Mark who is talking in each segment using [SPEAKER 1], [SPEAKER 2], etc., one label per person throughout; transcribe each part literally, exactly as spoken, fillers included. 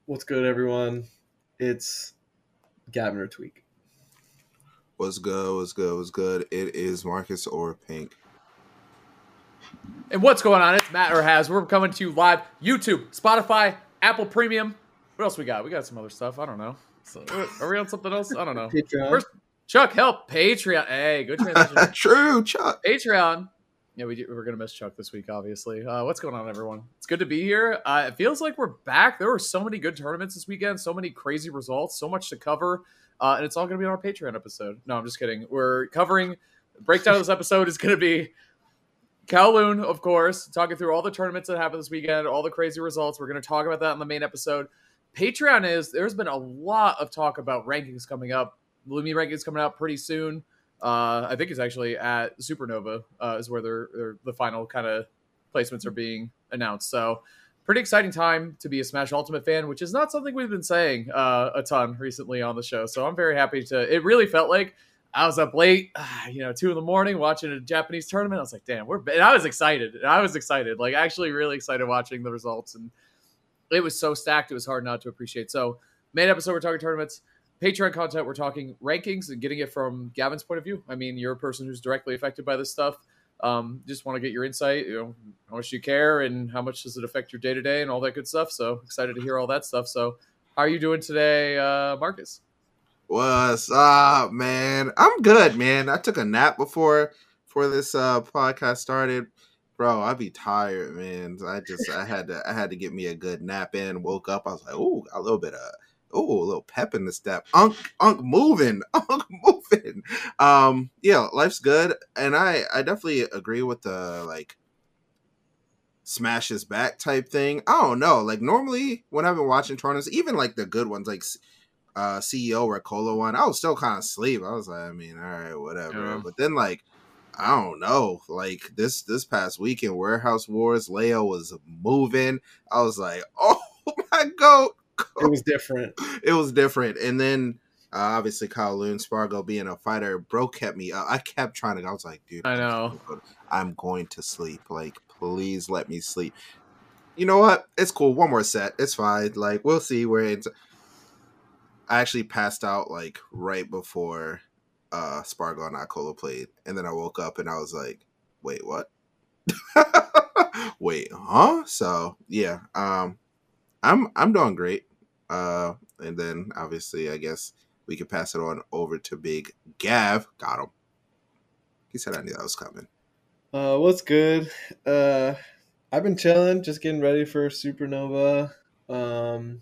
[SPEAKER 1] What's good, everyone? It's Gavin or Tweak.
[SPEAKER 2] What's good? What's good? What's good? It is Marcus or Pink.
[SPEAKER 3] And what's going on? It's Matt or Has. We're coming to you live YouTube, Spotify, Apple Premium. What else we got? We got some other stuff. I don't know. So, are we on something else? I don't know.
[SPEAKER 1] Patreon.
[SPEAKER 3] First, Chuck, help. Patreon. Hey, good transition.
[SPEAKER 2] True, Chuck.
[SPEAKER 3] Patreon. Yeah, we do, we're going to miss Chuck this week, obviously. Uh, what's going on, everyone? It's good to be here. Uh, it feels like we're back. There were so many good tournaments this weekend, so many crazy results, so much to cover. Uh, and it's all going to be on our Patreon episode. No, I'm just kidding. We're covering, breakdown of this episode is going to be Kowloon, of course, talking through all the tournaments that happened this weekend, all the crazy results. We're going to talk about that in the main episode. Patreon is, there's been a lot of talk about rankings coming up. Lumi rankings coming out pretty soon. Uh, I think it's actually at Supernova uh, is where they're, they're, the final kind of placements are being announced. So pretty exciting time to be a Smash Ultimate fan, which is not something we've been saying uh, a ton recently on the show. So I'm very happy to, it really felt like I was up late, you know, two in the morning watching a Japanese tournament. I was like, damn, we're, and I was excited. And I was excited, like actually really excited watching the results. And it was so stacked. It was hard not to appreciate. So main episode, we're talking tournaments. Patreon content, we're talking rankings and getting it from Gavin's point of view. I mean, you're a person who's directly affected by this stuff. Um, just want to get your insight, you know, how much you care and how much does it affect your day-to-day and all that good stuff. So excited to hear all that stuff. So how are you doing today, uh, Marcus?
[SPEAKER 2] What's up, man? I'm good, man. I took a nap before before this uh, podcast started. Bro, I'd be tired, man. I just I had to I had to get me a good nap in. Woke up, I was like, ooh, got a little bit of oh, a little pep in the step. Unk, unk moving, unk moving. Um, yeah, life's good, and I, I definitely agree with the like smash is back type thing. I don't know, like normally when I've been watching tournaments, even like the good ones, like uh, C E O Ricola one, I was still kind of asleep. I was like, I mean, all right, whatever. Yeah. But then like, I don't know, like this this past weekend, Warehouse Wars, Leo was moving. I was like, oh my god.
[SPEAKER 1] It was different.
[SPEAKER 2] It was different. And then, uh, obviously, Kowloon, Spargo being a fighter, bro kept me up. I kept trying to, I was like, dude,
[SPEAKER 3] I know.
[SPEAKER 2] I'm going to sleep. Like, please let me sleep. You know what? It's cool. One more set. It's fine. Like, we'll see where it's. I actually passed out, like, right before uh, Spargo and Akola played. And then I woke up and I was like, wait, what? Wait, huh? So, yeah. Um, I'm I'm doing great. Uh, and then obviously, I guess we can pass it on over to Big Gav. Got him. He said I knew that was coming.
[SPEAKER 1] Uh, what's good? Uh, I've been chilling, just getting ready for Supernova. Um,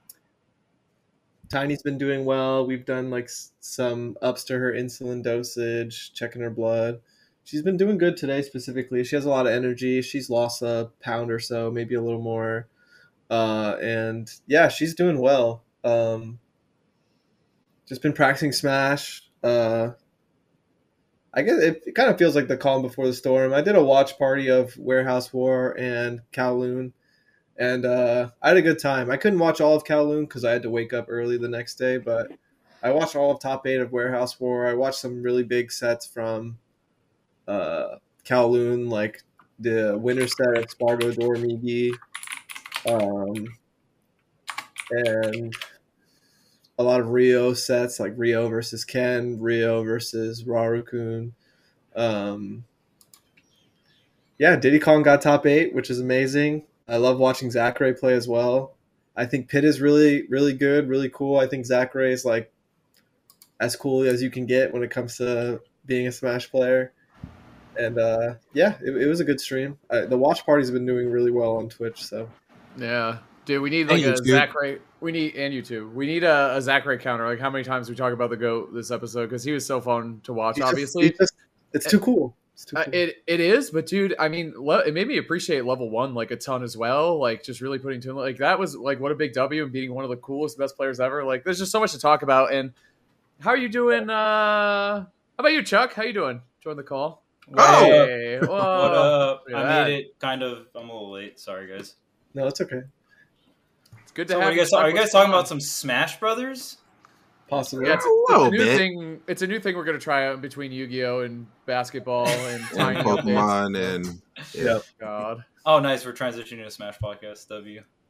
[SPEAKER 1] Tiny's been doing well. We've done like some ups to her insulin dosage, checking her blood. She's been doing good today specifically. She has a lot of energy. She's lost a pound or so, maybe a little more. Uh, and yeah, she's doing well. Um, just been practicing Smash. Uh, I guess it, it kind of feels like the calm before the storm. I did a watch party of Warehouse War and Kowloon, and uh, I had a good time. I couldn't watch all of Kowloon because I had to wake up early the next day, but I watched all of top eight of Warehouse War. I watched some really big sets from uh, Kowloon, like the winner set of Spargo Dormigi. Um, and a lot of Rio sets like Rio versus Ken, Rio versus Rarukun. Um, yeah, Diddy Kong got top eight, which is amazing. I love watching Zachary play as well. I think Pitt is really, really good, really cool. I think Zachary is like as cool as you can get when it comes to being a Smash player. And uh, yeah, it, it was a good stream. Uh, the watch party's been doing really well on Twitch, so.
[SPEAKER 3] Yeah, dude, we need like a Zachary. We need and you too. We need a, a Zachary counter. Like how many times we talk about the GOAT this episode because he was so fun to watch.
[SPEAKER 1] He's
[SPEAKER 3] obviously,
[SPEAKER 1] just, just, it's too cool. It's too cool.
[SPEAKER 3] Uh, it it is, but dude, I mean, le- it made me appreciate level one like a ton as well. Like just really putting to like that was like what a big W and beating one of the coolest, best players ever. Like there's just so much to talk about. And how are you doing? Uh, how about you, Chuck? How you doing? Join the call.
[SPEAKER 2] Oh,
[SPEAKER 3] hey,
[SPEAKER 4] what up? I made it kind of. I'm a little late. Sorry, guys.
[SPEAKER 1] No, it's okay.
[SPEAKER 3] It's good to
[SPEAKER 4] so
[SPEAKER 3] have.
[SPEAKER 4] Are you guys, are you guys talking about some Smash Brothers?
[SPEAKER 1] Possibly.
[SPEAKER 3] Yeah, it's, it's a new bit. thing. It's a new thing we're gonna try out between Yu-Gi-Oh and basketball and tiny
[SPEAKER 2] Pokemon and
[SPEAKER 1] yeah.
[SPEAKER 3] God.
[SPEAKER 4] Oh, nice. We're transitioning to Smash podcast. W.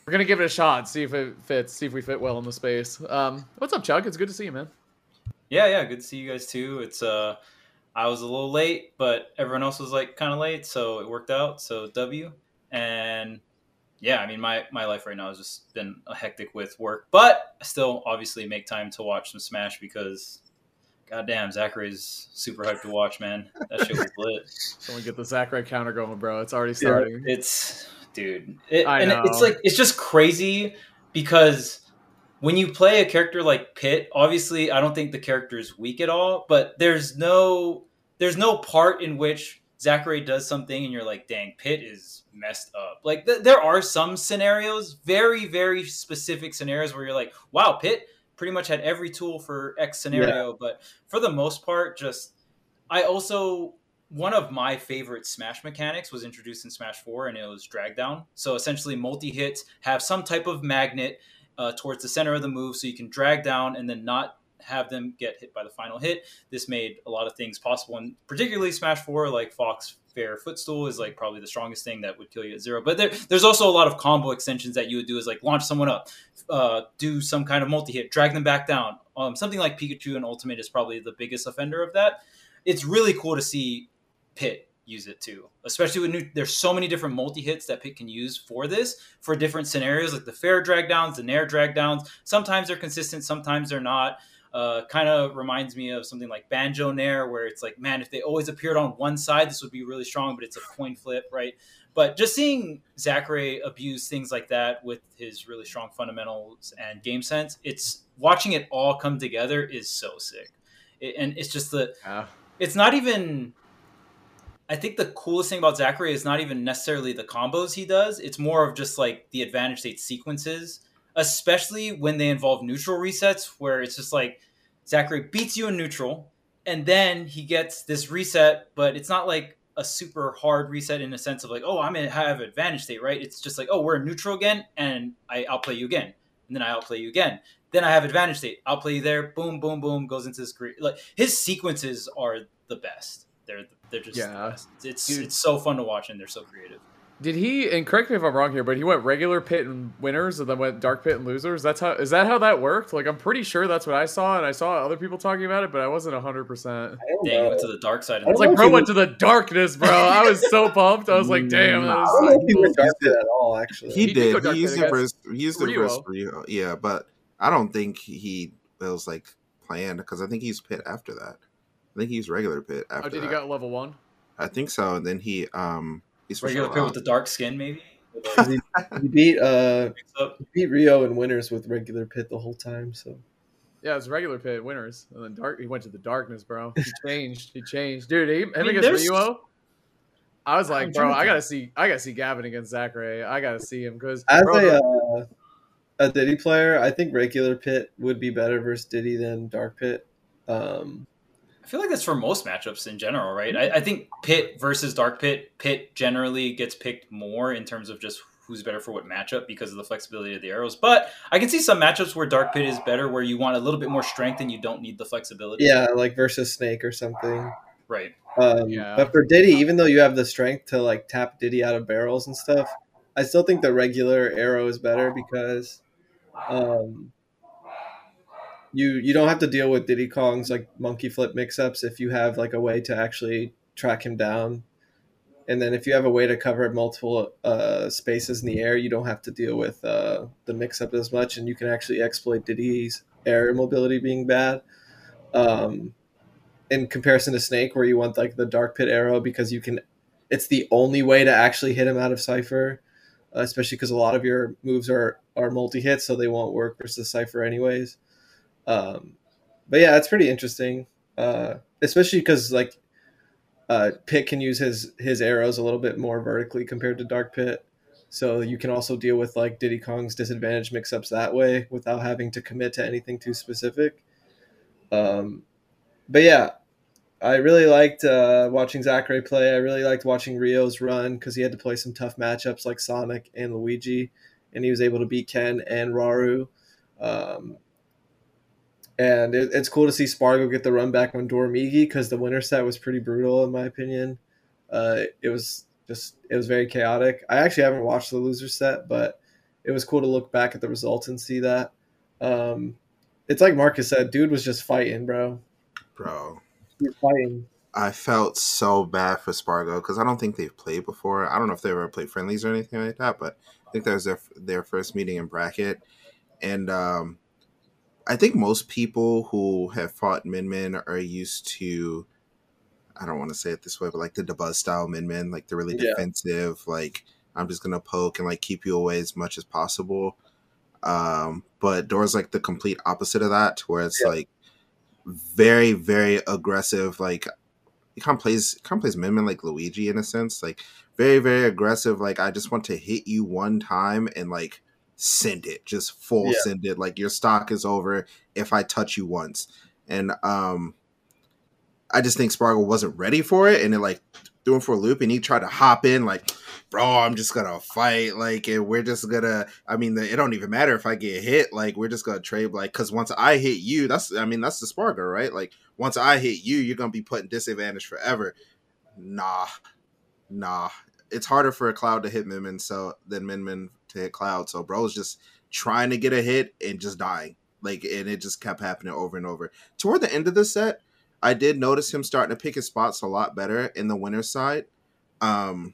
[SPEAKER 3] We're gonna give it a shot, see if it fits, see if we fit well in the space. Um, what's up, Chuck? It's good to see you, man.
[SPEAKER 4] Yeah, yeah, good to see you guys too. It's uh, I was a little late, but everyone else was like kind of late, so it worked out. So W, and yeah, I mean my my life right now has just been a hectic with work, but I still obviously make time to watch some Smash because, goddamn, Zachary's super hyped to watch, man. That shit was lit.
[SPEAKER 3] Someone get the Zachary counter going, bro. It's already starting.
[SPEAKER 4] Yeah, it's dude, it,
[SPEAKER 3] I
[SPEAKER 4] and
[SPEAKER 3] know.
[SPEAKER 4] it's like it's just crazy because when you play a character like Pit, obviously I don't think the character is weak at all, but there's no there's no part in which Zachary does something and you're like, dang, Pit is messed up. Like th- there are some scenarios, very very specific scenarios where you're like, wow, Pit pretty much had every tool for X scenario, yeah. But for the most part, just I also one of my favorite Smash mechanics was introduced in Smash four, and it was drag down. So essentially, multi hits have some type of magnet uh, towards the center of the move, so you can drag down and then not have them get hit by the final hit. This made a lot of things possible, and particularly Smash four, like Fox Fair Footstool is like probably the strongest thing that would kill you at zero. But there, there's also a lot of combo extensions that you would do, is like launch someone up, uh, do some kind of multi hit, drag them back down. Um, something like Pikachu and Ultimate is probably the biggest offender of that. It's really cool to see Pit use it too, especially with new. There's so many different multi hits that Pit can use for this, for different scenarios, like the fair drag downs, the nair drag downs. Sometimes they're consistent, sometimes they're not. Uh, kind of reminds me of something like Banjo Nair, where it's like, man, if they always appeared on one side, this would be really strong, but it's a coin flip, right? But just seeing Zachary abuse things like that with his really strong fundamentals and game sense, it's watching it all come together is so sick. It, and it's just the, yeah. It's not even. I think the coolest thing about Zachary is not even necessarily the combos he does. It's more of just like the advantage state sequences, especially when they involve neutral resets, where it's just like Zachary beats you in neutral and then he gets this reset, but it's not like a super hard reset in the sense of like, oh, I'm going to have advantage state, right? It's just like, oh, we're in neutral again and I outplay you again. And then I outplay you again. Then I have advantage state. I'll play you there. Boom, boom, boom. Goes into this great. Like his sequences are the best. They're they're just yeah. the best. It's Dude. It's so fun to watch and they're so creative.
[SPEAKER 3] Did he? And correct me if I'm wrong here, but he went regular Pit and winners, and then went dark Pit and losers. That's how is that how that worked? Like I'm pretty sure that's what I saw, and I saw other people talking about it, but I wasn't hundred percent.
[SPEAKER 4] Dang, he went to the dark side.
[SPEAKER 3] I was like, bro, went to the darkness, bro. I was so pumped. I was like, damn. That was
[SPEAKER 1] I don't know if he went dark Pit at all. Actually,
[SPEAKER 2] he, he did.
[SPEAKER 3] did
[SPEAKER 2] he used it for he used it
[SPEAKER 3] Rio.
[SPEAKER 2] for Rio. Yeah, but I don't think he it was like planned because I think he's Pit after that. I think he's regular Pit after.
[SPEAKER 3] Oh, did
[SPEAKER 2] that.
[SPEAKER 3] he got level one?
[SPEAKER 2] I think so. And then he um he's
[SPEAKER 4] regular Pit with the dark skin, maybe.
[SPEAKER 1] he, he beat uh he beat Rio in winners with regular Pit the whole time. So
[SPEAKER 3] yeah, it's regular Pit winners, and then dark. He went to the darkness, bro. He changed. He changed, dude. He, him I mean, against Rio. I was like, bro, I gotta see. I gotta see Gavin against Zachary. I gotta see him because
[SPEAKER 1] as
[SPEAKER 3] bro,
[SPEAKER 1] a uh, a Diddy player, I think regular Pit would be better versus Diddy than dark Pit. Um,
[SPEAKER 4] I feel like that's for most matchups in general, right? I, I think Pit versus Dark Pit, Pit generally gets picked more in terms of just who's better for what matchup because of the flexibility of the arrows. But I can see some matchups where Dark Pit is better, where you want a little bit more strength and you don't need the flexibility.
[SPEAKER 1] Yeah, like versus Snake or something.
[SPEAKER 4] Right.
[SPEAKER 1] Um,
[SPEAKER 3] yeah.
[SPEAKER 1] But for Diddy, even though you have the strength to like tap Diddy out of barrels and stuff, I still think the regular arrow is better because um, you you don't have to deal with Diddy Kong's like monkey flip mix-ups if you have like a way to actually track him down. And then if you have a way to cover multiple uh, spaces in the air, you don't have to deal with uh, the mix-up as much, and you can actually exploit Diddy's air mobility being bad. Um, in comparison to Snake, where you want like the dark Pit arrow because you can, it's the only way to actually hit him out of Cypher, uh, especially because a lot of your moves are, are multi-hits, so they won't work versus Cypher anyways. Um, but yeah, it's pretty interesting, uh, especially because like uh, Pit can use his his arrows a little bit more vertically compared to Dark Pit, so you can also deal with like Diddy Kong's disadvantage mix-ups that way without having to commit to anything too specific. Um, but yeah, I really liked uh, watching Zachary play. I really liked watching Rio's run because he had to play some tough matchups like Sonic and Luigi, and he was able to beat Ken and Raru. Um, And it, it's cool to see Spargo get the run back on Dormigi because the winner set was pretty brutal in my opinion. Uh, it was just it was very chaotic. I actually haven't watched the loser set, but it was cool to look back at the results and see that. Um, it's like Marcus said, dude was just fighting, bro.
[SPEAKER 2] Bro.
[SPEAKER 1] He's fighting.
[SPEAKER 2] I felt so bad for Spargo because I don't think they've played before. I don't know if they ever played friendlies or anything like that, but I think that was their their first meeting in bracket. And um, I think most people who have fought Min Min are used to, I don't want to say it this way, but like the Dabuz style Min Min, like the really
[SPEAKER 1] Yeah.
[SPEAKER 2] defensive, like I'm just going to poke and like keep you away as much as possible. Um, but Dora's like the complete opposite of that, where it's
[SPEAKER 1] Yeah.
[SPEAKER 2] like very, very aggressive, like he kind of plays kind of plays Min Min like Luigi in a sense, like very very aggressive. Like I just want to hit you one time and like send it, just full
[SPEAKER 1] Yeah.
[SPEAKER 2] send it. Like your stock is over if I touch you once. And um, I just think Spargo wasn't ready for it, and it like threw him for a loop, and he tried to hop in like, bro, I'm just gonna fight, like, and we're just gonna. I mean, it don't even matter if I get hit. Like, we're just gonna trade, like, because once I hit you, that's, I mean, that's the Spargo, right? Like, once I hit you, you're gonna be put in disadvantage forever. Nah, nah. It's harder for a Cloud to hit Min Min so than Min Min to hit Cloud. So, bro's just trying to get a hit and just dying, like, and it just kept happening over and over. Toward the end of the set, I did notice him starting to pick his spots a lot better in the winner's side. Um,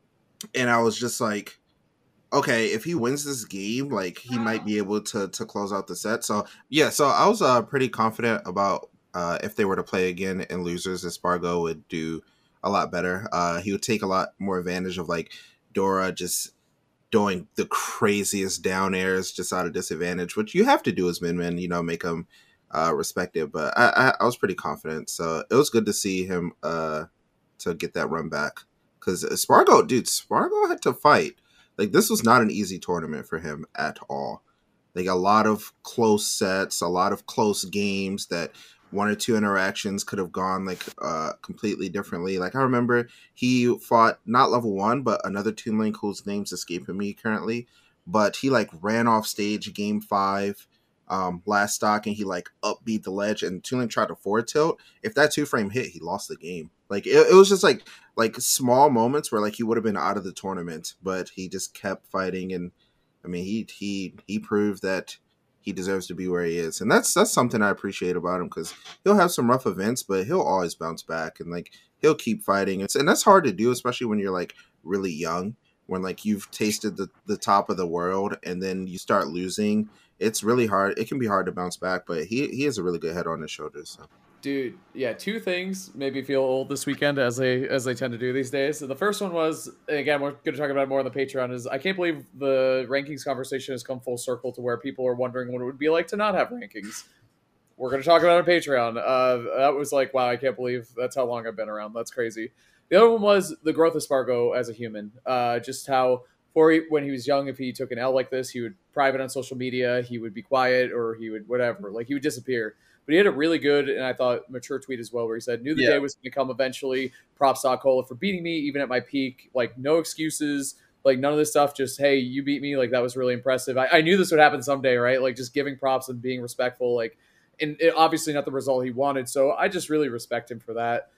[SPEAKER 2] and I was just like, okay, if he wins this game, like he might be able to to close out the set. So yeah, so I was uh, pretty confident about uh, if they were to play again in losers, that Spargo would do a lot better. Uh, he would take a lot more advantage of like Dora just doing the craziest down airs just out of disadvantage, which you have to do as Min Min, you know, make him uh, respected. But I, I, I was pretty confident, so it was good to see him uh, to get that run back. Because Spargo, dude, Spargo had to fight. Like, this was not an easy tournament for him at all. Like, a lot of close sets, a lot of close games that one or two interactions could have gone, like, uh, completely differently. Like, I remember he fought, not level one, but another Toon Link whose name's escaping me currently. But he, like, ran off stage game five um, last stock, and he, like, upbeat the ledge, and Toon Link tried to forward tilt. If that two-frame hit, he lost the game. Like, it, it was just, like, like small moments where like he would have been out of the tournament, but he just kept fighting. And I mean, he he he proved that he deserves to be where he is, and that's that's something I appreciate about him, because he'll have some rough events, but he'll always bounce back, and like he'll keep fighting. It's and that's hard to do, especially when you're like really young, when like you've tasted the the top of the world and then you start losing. It's really hard. It can be hard to bounce back, but he he has a really good head on his shoulders. So.
[SPEAKER 3] Dude, yeah, two things made me feel old this weekend, as they as they tend to do these days. So the first one was, again, we're going to talk about it more on the Patreon, is I can't believe the rankings conversation has come full circle to where people are wondering what it would be like to not have rankings. We're going to talk about it on Patreon. Uh, that was like, wow, I can't believe that's how long I've been around. That's crazy. The other one was the growth of Spargo as a human. Uh, just how, for when he was young, if he took an L like this, he would private on social media, he would be quiet, or he would whatever, like he would disappear. But he had a really good, and I thought, mature tweet as well, where he said, knew the
[SPEAKER 1] Yeah.
[SPEAKER 3] day was going to come eventually. Props to Akola for beating me, even at my peak. Like, no excuses. Like, none of this stuff. Just, hey, you beat me. Like, that was really impressive. I, I knew this would happen someday, right? Like, just giving props and being respectful. Like, and it, obviously not the result he wanted. So I just really respect him for that.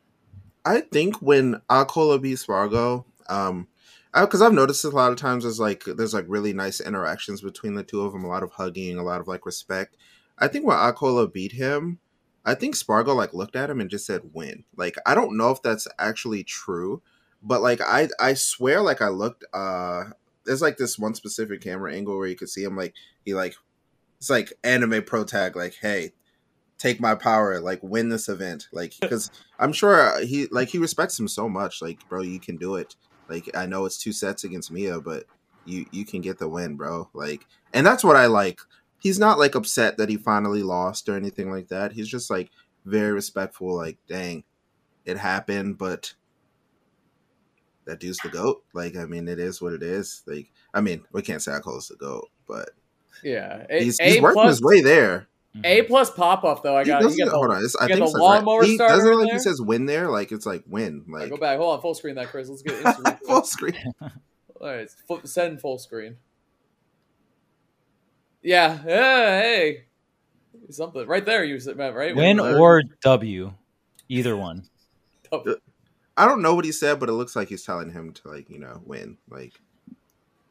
[SPEAKER 2] I think when Akola beats Spargo, um, because I've noticed a lot of times there's like there's like really nice interactions between the two of them, a lot of hugging, a lot of like respect. I think when Akola beat him, I think Spargo like looked at him and just said win. Like, I don't know if that's actually true, but like I I swear like I looked uh there's like this one specific camera angle where you could see him like he like it's like anime pro tag, like, hey, take my power, like win this event. Like, because I'm sure he like he respects him so much. Like, bro, you can do it. Like, I know it's two sets against Mia, but you you can get the win, bro. Like, and that's what I like. He's not like upset that he finally lost or anything like that. He's just like very respectful. Like, dang, it happened, but that dude's the GOAT. Like, I mean, it is what it is. Like, I mean, we can't say Akola's the GOAT, but
[SPEAKER 3] Yeah. A,
[SPEAKER 2] he's,
[SPEAKER 3] A
[SPEAKER 2] he's working
[SPEAKER 3] plus,
[SPEAKER 2] his way there.
[SPEAKER 3] A plus pop up though. I got.
[SPEAKER 2] He
[SPEAKER 3] You got the,
[SPEAKER 2] hold on. It's, I
[SPEAKER 3] you got
[SPEAKER 2] think
[SPEAKER 3] the
[SPEAKER 2] it's like,
[SPEAKER 3] lawnmower
[SPEAKER 2] he
[SPEAKER 3] starter
[SPEAKER 2] doesn't
[SPEAKER 3] in
[SPEAKER 2] like
[SPEAKER 3] there?
[SPEAKER 2] he says win there. Like, it's like win.
[SPEAKER 3] All right,
[SPEAKER 2] Like,
[SPEAKER 3] go back. Hold on. Full screen that, Chris. Let's get instant replay.
[SPEAKER 2] full screen.
[SPEAKER 3] All right. Full, send full screen. Yeah. Yeah. Hey. Something right there. You said, Matt, right?
[SPEAKER 5] Win
[SPEAKER 2] Win.
[SPEAKER 5] or W, either one.
[SPEAKER 2] I don't know what he said, but it looks like he's telling him to, like, you know, win. Like,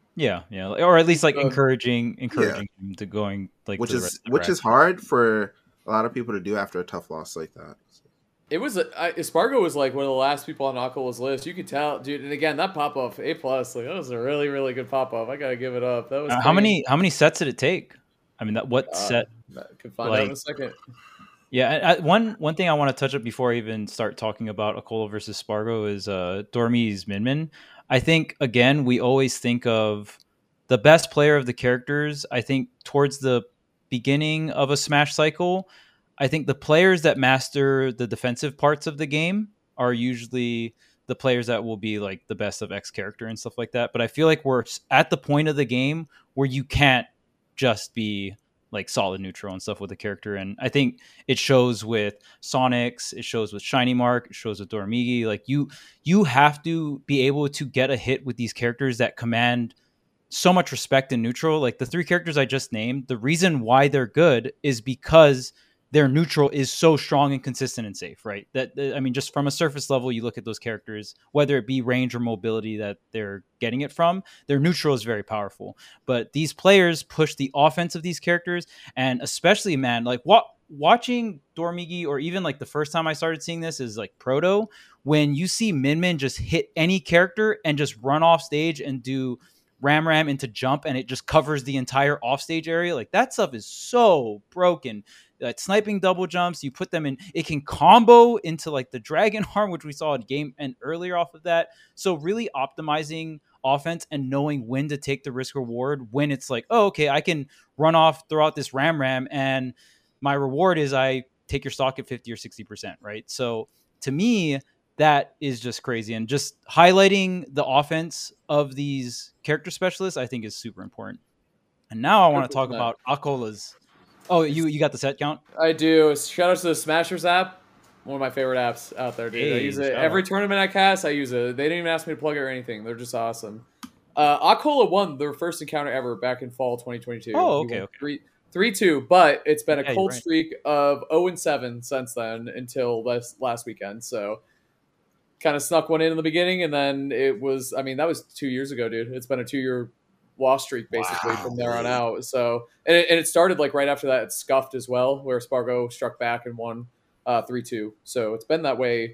[SPEAKER 5] Yeah, yeah, or at least like
[SPEAKER 3] Um,
[SPEAKER 5] encouraging, encouraging him to going like
[SPEAKER 2] which
[SPEAKER 5] to the
[SPEAKER 2] is
[SPEAKER 5] rest of the
[SPEAKER 2] which
[SPEAKER 5] bracket.
[SPEAKER 2] is hard for a lot of people to do after a tough loss like that.
[SPEAKER 3] It was a, I, Spargo was like one of the last people on Akola's list. You could tell, dude. And again, that pop off A plus, like that was a really, really good pop off. I gotta give it up. That was
[SPEAKER 5] Uh, how
[SPEAKER 3] clean.
[SPEAKER 5] many how many sets did it take? I mean, that what
[SPEAKER 3] Uh,
[SPEAKER 5] set?
[SPEAKER 3] I could find
[SPEAKER 5] like-
[SPEAKER 3] out in a second.
[SPEAKER 5] Yeah, I, I- one one thing I want to touch up before I even start talking about Akola versus Spargo is uh, Dormy's Min Min. I think again we always think of the best player of the characters. I think towards the beginning of a Smash cycle, I think the players that master the defensive parts of the game are usually the players that will be like the best of X character and stuff like that. But I feel like we're at the point of the game where you can't just be like solid neutral and stuff with the character. And I think it shows with Sonics, it shows with Shiny Mark, it shows with Dormigi. Like you, you have to be able to get a hit with these characters that command so much respect in neutral. Like the three characters I just named, the reason why they're good is because their neutral is so strong and consistent and safe, right? That, that I mean, just from a surface level, you look at those characters, whether it be range or mobility that they're getting it from, their neutral is very powerful. But these players push the offense of these characters, and especially, man, like what watching Dormigi, or even like the first time I started seeing this is like Proto, when you see Min Min just hit any character and just run off stage and do Ram Ram into jump, and it just covers the entire offstage area. Like that stuff is so broken. Like sniping double jumps, you put them in, it can combo into like the Dragon Arm, which we saw in game and earlier off of that. So really optimizing offense and knowing when to take the risk reward when it's like, oh, okay, I can run off throughout this Ram Ram and my reward is I take your stock at fifty or sixty percent, right? So to me, that is just crazy. And just highlighting the offense of these character specialists, I think is super important. And now I want to talk about Akola's. Oh, you you got the set count?
[SPEAKER 3] I do. Shout out to the Smashers app. One of my favorite apps out there, dude.
[SPEAKER 5] Hey,
[SPEAKER 3] I use it
[SPEAKER 5] shout
[SPEAKER 3] every
[SPEAKER 5] out.
[SPEAKER 3] tournament I cast. I use it. They didn't even ask me to plug it or anything. They're just awesome. Uh, Akola won their first encounter ever back in fall twenty twenty-two.
[SPEAKER 5] Oh,
[SPEAKER 3] He
[SPEAKER 5] okay,
[SPEAKER 3] won
[SPEAKER 5] okay.
[SPEAKER 3] Three, three, two, but it's been a
[SPEAKER 5] Yeah,
[SPEAKER 3] cold
[SPEAKER 5] you're right.
[SPEAKER 3] streak of zero and seven since then until last last weekend. So, kind of snuck one in in the beginning, and then it was. I mean, that was two years ago, dude. It's been a two year loss streak basically
[SPEAKER 2] Wow.
[SPEAKER 3] from there on out. So, and it, and it started like right after that. It scuffed as well, where Spargo struck back and won uh, three two. So it's been that way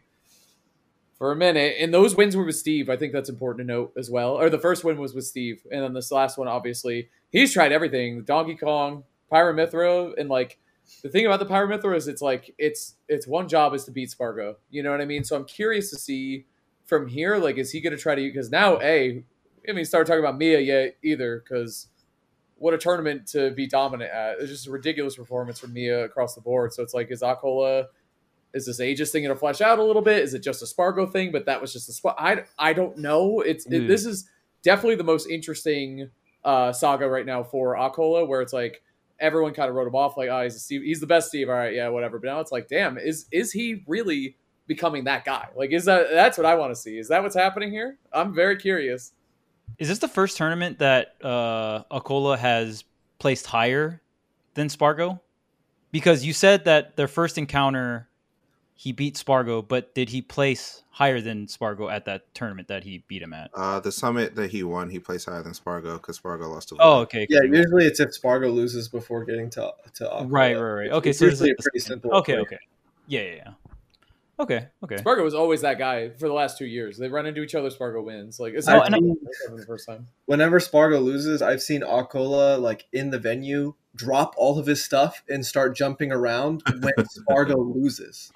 [SPEAKER 3] for a minute. And those wins were with Steve. I think that's important to note as well. Or the first win was with Steve, and then this last one, obviously, he's tried everything: Donkey Kong, Pyramithra, and like the thing about the Pyramithra is it's like it's it's one job is to beat Spargo. You know what I mean? So I'm curious to see from here, like, is he going to try to? Because now, a I mean, start talking about Mia yet either, because what a tournament to be dominant at. It's just a ridiculous performance from Mia across the board. So it's like, is Akola, is this Aegis thing going to flesh out a little bit? Is it just a Spargo thing? But that was just a spot. I, I don't know. It's it,
[SPEAKER 5] Mm.
[SPEAKER 3] This is definitely the most interesting uh, saga right now for Akola, where it's like everyone kind of wrote him off like, oh, he's a Steve, he's the best Steve. All right, yeah, whatever. But now it's like, damn, is is he really becoming that guy? Like, is that that's what I want to see? Is that what's happening here? I'm very curious.
[SPEAKER 5] Is this the first tournament that uh, Akola has placed higher than Spargo? Because you said that their first encounter, he beat Spargo, but did he place higher than Spargo at that tournament that he beat him at?
[SPEAKER 2] Uh, the summit that he won, he placed higher than Spargo because Spargo lost to.
[SPEAKER 5] Oh, okay. 'cause
[SPEAKER 1] Yeah,
[SPEAKER 5] he won.
[SPEAKER 1] usually it's if Spargo loses before getting to to Aqua.
[SPEAKER 5] Right, right, right. Okay,
[SPEAKER 1] It's
[SPEAKER 5] so this is
[SPEAKER 1] usually a
[SPEAKER 5] the
[SPEAKER 1] pretty
[SPEAKER 5] same.
[SPEAKER 1] simple.
[SPEAKER 5] Okay,
[SPEAKER 1] equation.
[SPEAKER 5] okay. Yeah, yeah, yeah. Okay, okay.
[SPEAKER 3] Spargo was always that guy for the last two years. They run into each other. Spargo wins. Like it's
[SPEAKER 5] Oh,
[SPEAKER 3] not
[SPEAKER 5] and I-
[SPEAKER 3] the first time.
[SPEAKER 1] Whenever Spargo loses, I've seen Akola like in the venue drop all of his stuff and start jumping around when Spargo loses.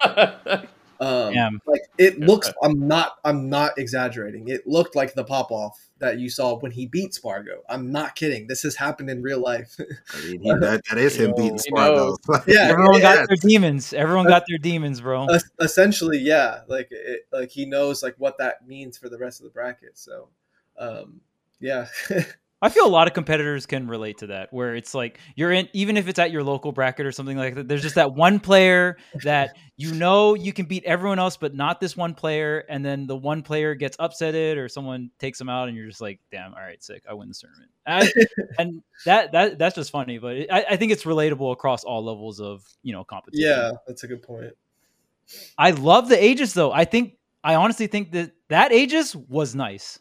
[SPEAKER 1] Um,
[SPEAKER 5] Damn.
[SPEAKER 1] like it looks. I'm not. I'm not exaggerating. It looked like the pop off that you saw when he beat Spargo. I'm not kidding. This has happened in real life.
[SPEAKER 2] I mean, he, that, that is him beating
[SPEAKER 3] He
[SPEAKER 2] Spargo.
[SPEAKER 1] Yeah,
[SPEAKER 5] Everyone
[SPEAKER 1] yeah.
[SPEAKER 5] got their demons. Everyone got their demons, bro.
[SPEAKER 1] Es- essentially, yeah. Like it, like he knows like what that means for the rest of the bracket. So, um, yeah.
[SPEAKER 5] I feel a lot of competitors can relate to that, where it's like you're in, even if it's at your local bracket or something like that, there's just that one player that you know you can beat everyone else, but not this one player. And then the one player gets upsetted or someone takes them out and you're just like, damn, all right, sick. I win this tournament. I, and that, that, that's just funny, but it, I, I think it's relatable across all levels of, you know, competition.
[SPEAKER 1] Yeah, that's a good point.
[SPEAKER 5] I love the Aegis though. I think, I honestly think that that Aegis was nice.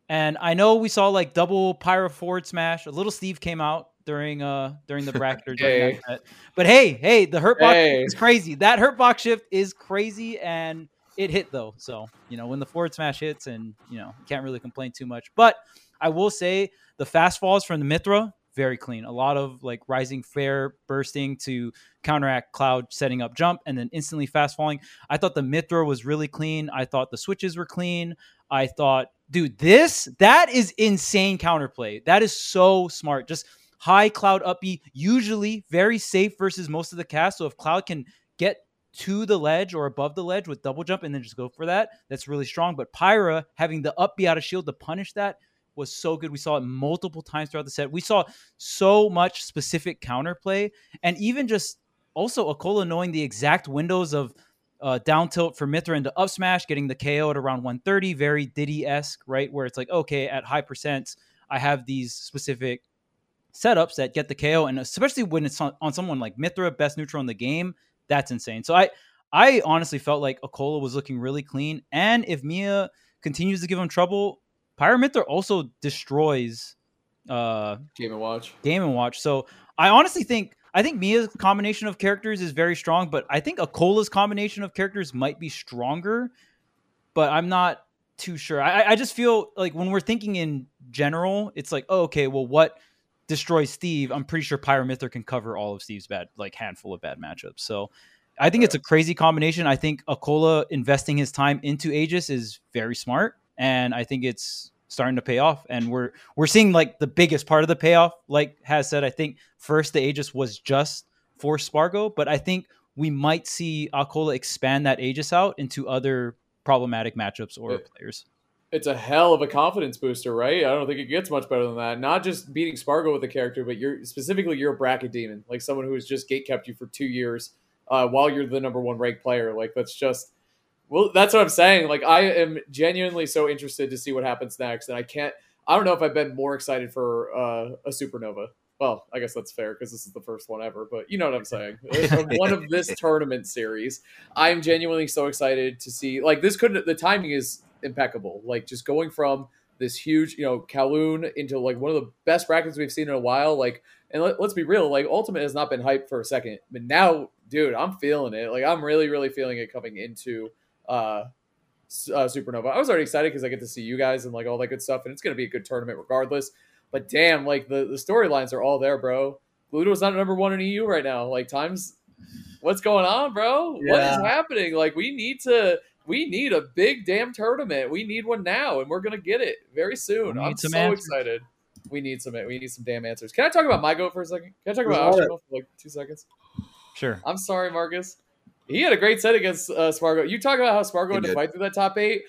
[SPEAKER 5] And I know we saw like double Pyro forward smash. A little Steve came out during uh during the bracket or during
[SPEAKER 3] Hey.
[SPEAKER 5] that set. But hey, hey, the hurt box
[SPEAKER 3] Hey.
[SPEAKER 5] is crazy. That hurt box shift is crazy, and it hit though. So, you know, when the forward smash hits, and you know, you can't really complain too much. But I will say the fast falls from the Mithra, very clean. A lot of like rising fair bursting to counteract Cloud setting up jump and then instantly fast falling. I thought the Mithra was really clean. I thought the switches were clean. I thought, dude, this, that is insane counterplay. That is so smart. Just high Cloud up B, usually very safe versus most of the cast. So if Cloud can get to the ledge or above the ledge with double jump and then just go for that, that's really strong. But Pyra having the up B out of shield to punish that was so good. We saw it multiple times throughout the set. We saw so much specific counterplay, and even just also Akola knowing the exact windows of uh, down tilt for Mithra into up smash, getting the K O at around one thirty, very Diddy-esque, right? Where it's like, okay, at high percents, I have these specific setups that get the K O, and especially when it's on, on someone like Mithra, best neutral in the game, that's insane. So I, I honestly felt like Akola was looking really clean, and if Mia continues to give him trouble, Pyramithra also destroys uh,
[SPEAKER 3] Game and Watch.
[SPEAKER 5] Game and Watch. So I honestly think I think Mia's combination of characters is very strong, but I think Akola's combination of characters might be stronger. But I'm not too sure. I, I just feel like when we're thinking in general, it's like, oh, okay, well, what destroys Steve? I'm pretty sure Pyramithra can cover all of Steve's bad, like handful of bad matchups. So I think it's a crazy combination. I think Akola investing his time into Aegis is very smart. And I think it's starting to pay off. And we're we're seeing like the biggest part of the payoff, like Has said. I think first the Aegis was just for Spargo, but I think we might see Akola expand that Aegis out into other problematic matchups or
[SPEAKER 3] it,
[SPEAKER 5] players.
[SPEAKER 3] It's a hell of a confidence booster, right? I don't think it gets much better than that. Not just beating Spargo with a character, but you're specifically you're a bracket demon, like someone who has just gate kept you for two years uh, while you're the number one ranked player. Like that's just Well, that's what I'm saying. Like, I am genuinely so interested to see what happens next, and I can't. I don't know if I've been more excited for uh, a Supernova. Well, I guess that's fair because this is the first one ever. But you know what I'm saying. One of this tournament series, I'm genuinely so excited to see. Like, this could the timing is impeccable. Like, just going from this huge, you know, Kowloon into like one of the best brackets we've seen in a while. Like, and let, let's be real. Like, Ultimate has not been hyped for a second, but now, dude, I'm feeling it. Like, I'm really, really feeling it coming into. Uh, uh, Supernova. I was already excited because I get to see you guys and like all that good stuff, and it's going to be a good tournament regardless. But damn, like the, the storylines are all there, bro. Gluto's not number one in E U right now. Like times, what's going on, bro?
[SPEAKER 1] Yeah.
[SPEAKER 3] What is happening? Like we need to, we need a big damn tournament. We need one now, and we're gonna get it very soon. I'm so
[SPEAKER 5] answers.
[SPEAKER 3] excited. We need some. We need some damn answers. Can I talk about my goat for a second? Can I talk about Ashimo for like two seconds?
[SPEAKER 5] Sure.
[SPEAKER 3] I'm sorry, Marcus. He had a great set against uh, Spargo. You talk about how Spargo
[SPEAKER 2] He
[SPEAKER 3] had to
[SPEAKER 2] did.
[SPEAKER 3] fight through that top eight.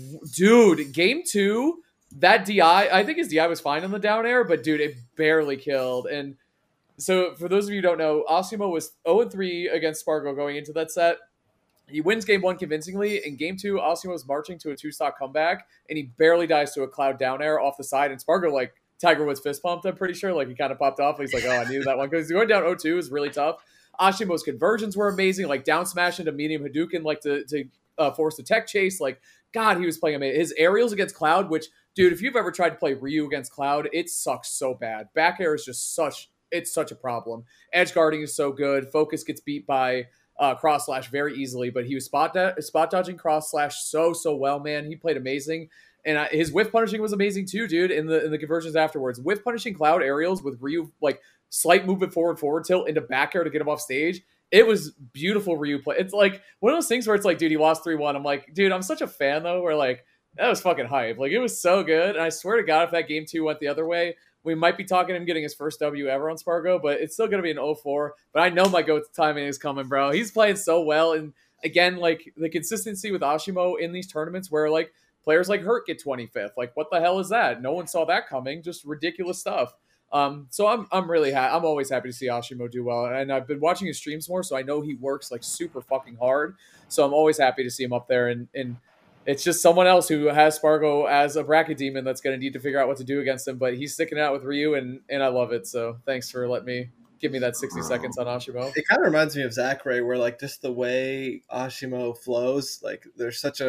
[SPEAKER 3] Dude, game two, that D I, I think his D I was fine on the down air, but dude, it barely killed. And so for those of you who don't know, Asimo was oh and three against Spargo going into that set. He wins game one convincingly. In game two, Asimo was marching to a two-stock comeback, and he barely dies to a cloud down air off the side. And Spargo, like, Tiger Woods fist pumped, I'm pretty sure. Like, he kind of popped off. He's like, oh, I needed that one. Because going down oh two is really tough. Ashimo's conversions were amazing, like down smash into medium Hadouken, like to to uh, force the tech chase. Like, God, he was playing amazing. His aerials against Cloud, which, dude, if you've ever tried to play Ryu against Cloud, it sucks so bad. Back air is just such, it's such a problem. Edge guarding is so good. Focus gets beat by uh, cross slash very easily, but he was spot da- spot dodging cross slash so so well, man. He played amazing. And uh, his whiff punishing was amazing too, dude. In the in the conversions afterwards, whiff punishing Cloud aerials with Ryu like slight movement forward forward tilt into back air to get him off stage. It was beautiful Ryu play. It's like one of those things where it's like, dude, he lost three one. I'm like, dude, I'm such a fan though. Where like that was fucking hype. Like it was so good. And I swear to God, if that game two went the other way, we might be talking him getting his first W ever on Spargo. But it's still gonna be an oh four. But I know my go-to timing is coming, bro. He's playing so well. And again, like the consistency with Ashimo in these tournaments where like players like Hurt get twenty-fifth. Like, what the hell is that? No one saw that coming. Just ridiculous stuff. Um, so I'm I'm really happy. I'm always happy to see Ashimo do well. And I've been watching his streams more, so I know he works like super fucking hard. So I'm always happy to see him up there. And and it's just someone else who has Spargo as a bracket demon that's going to need to figure out what to do against him. But he's sticking it out with Ryu, and and I love it. So thanks for letting me give me that sixty seconds on Ashimo.
[SPEAKER 1] It kind of reminds me of Zachary, where like just the way Ashimo flows, like there's such a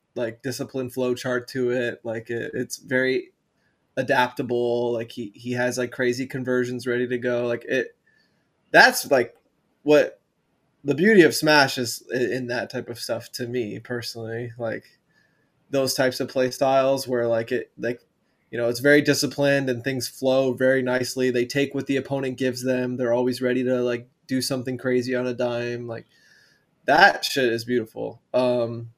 [SPEAKER 1] like disciplined flow chart to it. Like it, it's very adaptable. Like he he has like crazy conversions ready to go. Like it. That's like what the beauty of Smash is in that type of stuff to me personally. Like those types of play styles where like it like you know it's very disciplined and things flow very nicely. They take what the opponent gives them. They're always ready to like do something crazy on a dime. Like that shit is beautiful. Um,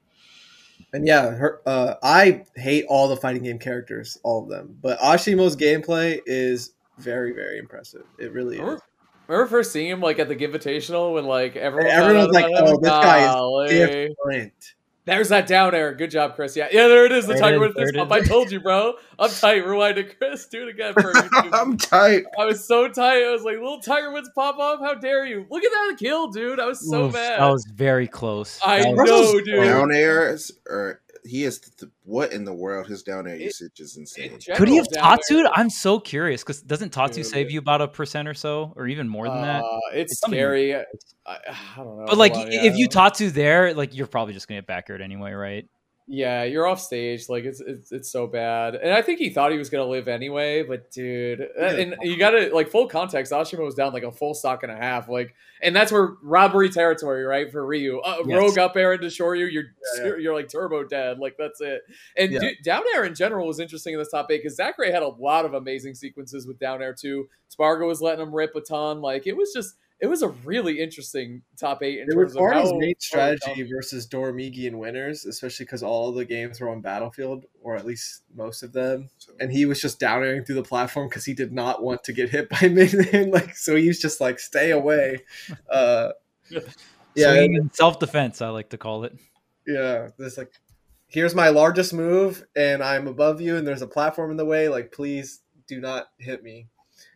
[SPEAKER 1] and yeah, her, uh, I hate all the fighting game characters, all of them. But Ashimo's gameplay is very, very impressive. It really
[SPEAKER 3] Remember,
[SPEAKER 1] is.
[SPEAKER 3] remember first seeing him like at the Invitational when like everyone
[SPEAKER 1] Everyone's like, "Oh, this guy is
[SPEAKER 3] Golly.
[SPEAKER 1] different."
[SPEAKER 3] There's that down air. Good job, Chris. Yeah, yeah, there it is. The
[SPEAKER 5] There it
[SPEAKER 3] Tiger
[SPEAKER 5] is,
[SPEAKER 3] Woods
[SPEAKER 5] there
[SPEAKER 3] fist
[SPEAKER 5] it
[SPEAKER 3] bump.
[SPEAKER 5] is.
[SPEAKER 3] I told you, bro. I'm tight. Rewind to Chris. Do it again for YouTube.
[SPEAKER 2] I'm tight.
[SPEAKER 3] I was so tight. I was like, little Tiger Woods pop up. How dare you? Look at that kill, dude. I was so
[SPEAKER 5] Oof,
[SPEAKER 3] mad.
[SPEAKER 5] That was very close.
[SPEAKER 3] I
[SPEAKER 5] That was-
[SPEAKER 3] know,
[SPEAKER 2] Russell's
[SPEAKER 3] dude.
[SPEAKER 2] down airs, or he is th- what in the world? His down air
[SPEAKER 3] It-
[SPEAKER 2] usage is insane.
[SPEAKER 3] in
[SPEAKER 5] Could he have
[SPEAKER 3] general, down
[SPEAKER 5] Tatsu'd?
[SPEAKER 3] there-
[SPEAKER 5] I'm so curious because doesn't Tatsu
[SPEAKER 3] Dude.
[SPEAKER 5] save you about a percent or so, or even more than that?
[SPEAKER 3] Uh, it's,
[SPEAKER 5] It's something
[SPEAKER 3] scary. I, I don't know.
[SPEAKER 5] But like,
[SPEAKER 3] Hold on,
[SPEAKER 5] if
[SPEAKER 3] yeah.
[SPEAKER 5] you Tatsu there, like you're probably just gonna get back aired anyway, right?
[SPEAKER 3] Yeah, you're off stage. Like it's it's it's so bad. And I think he thought he was gonna live anyway. But dude, and you gotta like full context. Ashima was down like a full stock and a half. Like, and that's where robbery territory, right, for Ryu. Uh,
[SPEAKER 5] Yes.
[SPEAKER 3] Rogue up air into Shoryu, you're
[SPEAKER 1] Yeah, yeah.
[SPEAKER 3] you're like turbo dead. Like that's it. And
[SPEAKER 1] Yeah.
[SPEAKER 3] dude, down air in general was interesting in this top eight because Zachary had a lot of amazing sequences with down air too. Spargo was letting him rip a ton. Like it was just. It was a really interesting top eight in
[SPEAKER 1] It was
[SPEAKER 3] terms of how
[SPEAKER 1] Arnold's main
[SPEAKER 3] far we
[SPEAKER 1] strategy
[SPEAKER 3] come.
[SPEAKER 1] versus Dormigian winners, especially because all the games were on Battlefield, or at least most of them.
[SPEAKER 2] So,
[SPEAKER 1] And he was just down airing through the platform because he did not want to get hit by Minion. Like, so he was just like, stay away. Uh, yeah,
[SPEAKER 5] Swinging in self defense, I like to call it.
[SPEAKER 1] yeah. There's like, here's my largest move, and I'm above you, and there's a platform in the way. Like, please do not hit me.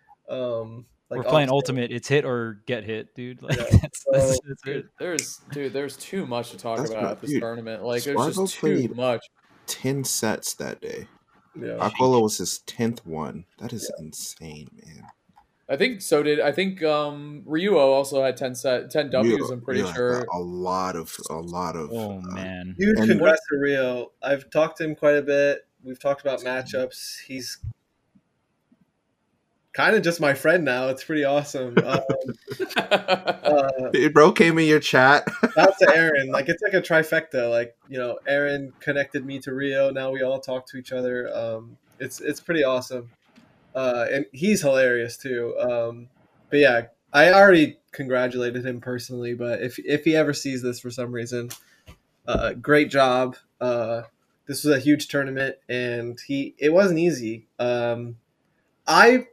[SPEAKER 1] Um, like
[SPEAKER 5] We're playing
[SPEAKER 1] also-
[SPEAKER 5] ultimate. It's hit or get hit, dude. Like
[SPEAKER 1] Yeah.
[SPEAKER 5] that's, that's,
[SPEAKER 1] So-
[SPEAKER 5] that's
[SPEAKER 3] Dude,
[SPEAKER 5] it.
[SPEAKER 3] there's dude, there's too much to talk
[SPEAKER 2] That's
[SPEAKER 3] about
[SPEAKER 2] what-
[SPEAKER 3] at this
[SPEAKER 2] dude,
[SPEAKER 3] tournament. Like there's
[SPEAKER 2] Spargo
[SPEAKER 3] just too
[SPEAKER 2] played-
[SPEAKER 3] much.
[SPEAKER 2] ten sets that day.
[SPEAKER 1] Yeah.
[SPEAKER 2] Aquila was his tenth one. That is insane, man.
[SPEAKER 3] I think so did I think um Ryuo also had ten set ten W's,
[SPEAKER 2] Rio-
[SPEAKER 3] I'm pretty
[SPEAKER 2] Rio had
[SPEAKER 3] sure.
[SPEAKER 2] a lot of a lot of.
[SPEAKER 5] Oh
[SPEAKER 2] uh,
[SPEAKER 5] man.
[SPEAKER 1] Huge
[SPEAKER 2] And-
[SPEAKER 1] congrats to Rio. I've talked to him quite a bit. We've talked about matchups. He's kind of just my friend now. It's pretty awesome. Um, uh,
[SPEAKER 2] Dude, bro came in your chat.
[SPEAKER 1] out to Aaron. Like it's like a trifecta. Like you know, Aaron connected me to Rio. Now we all talk to each other. Um, it's it's pretty awesome. Uh, and he's hilarious too. Um, but yeah, I already congratulated him personally. But if if he ever sees this for some reason, uh, great job. Uh, this was a huge tournament, and he it wasn't easy. Um, I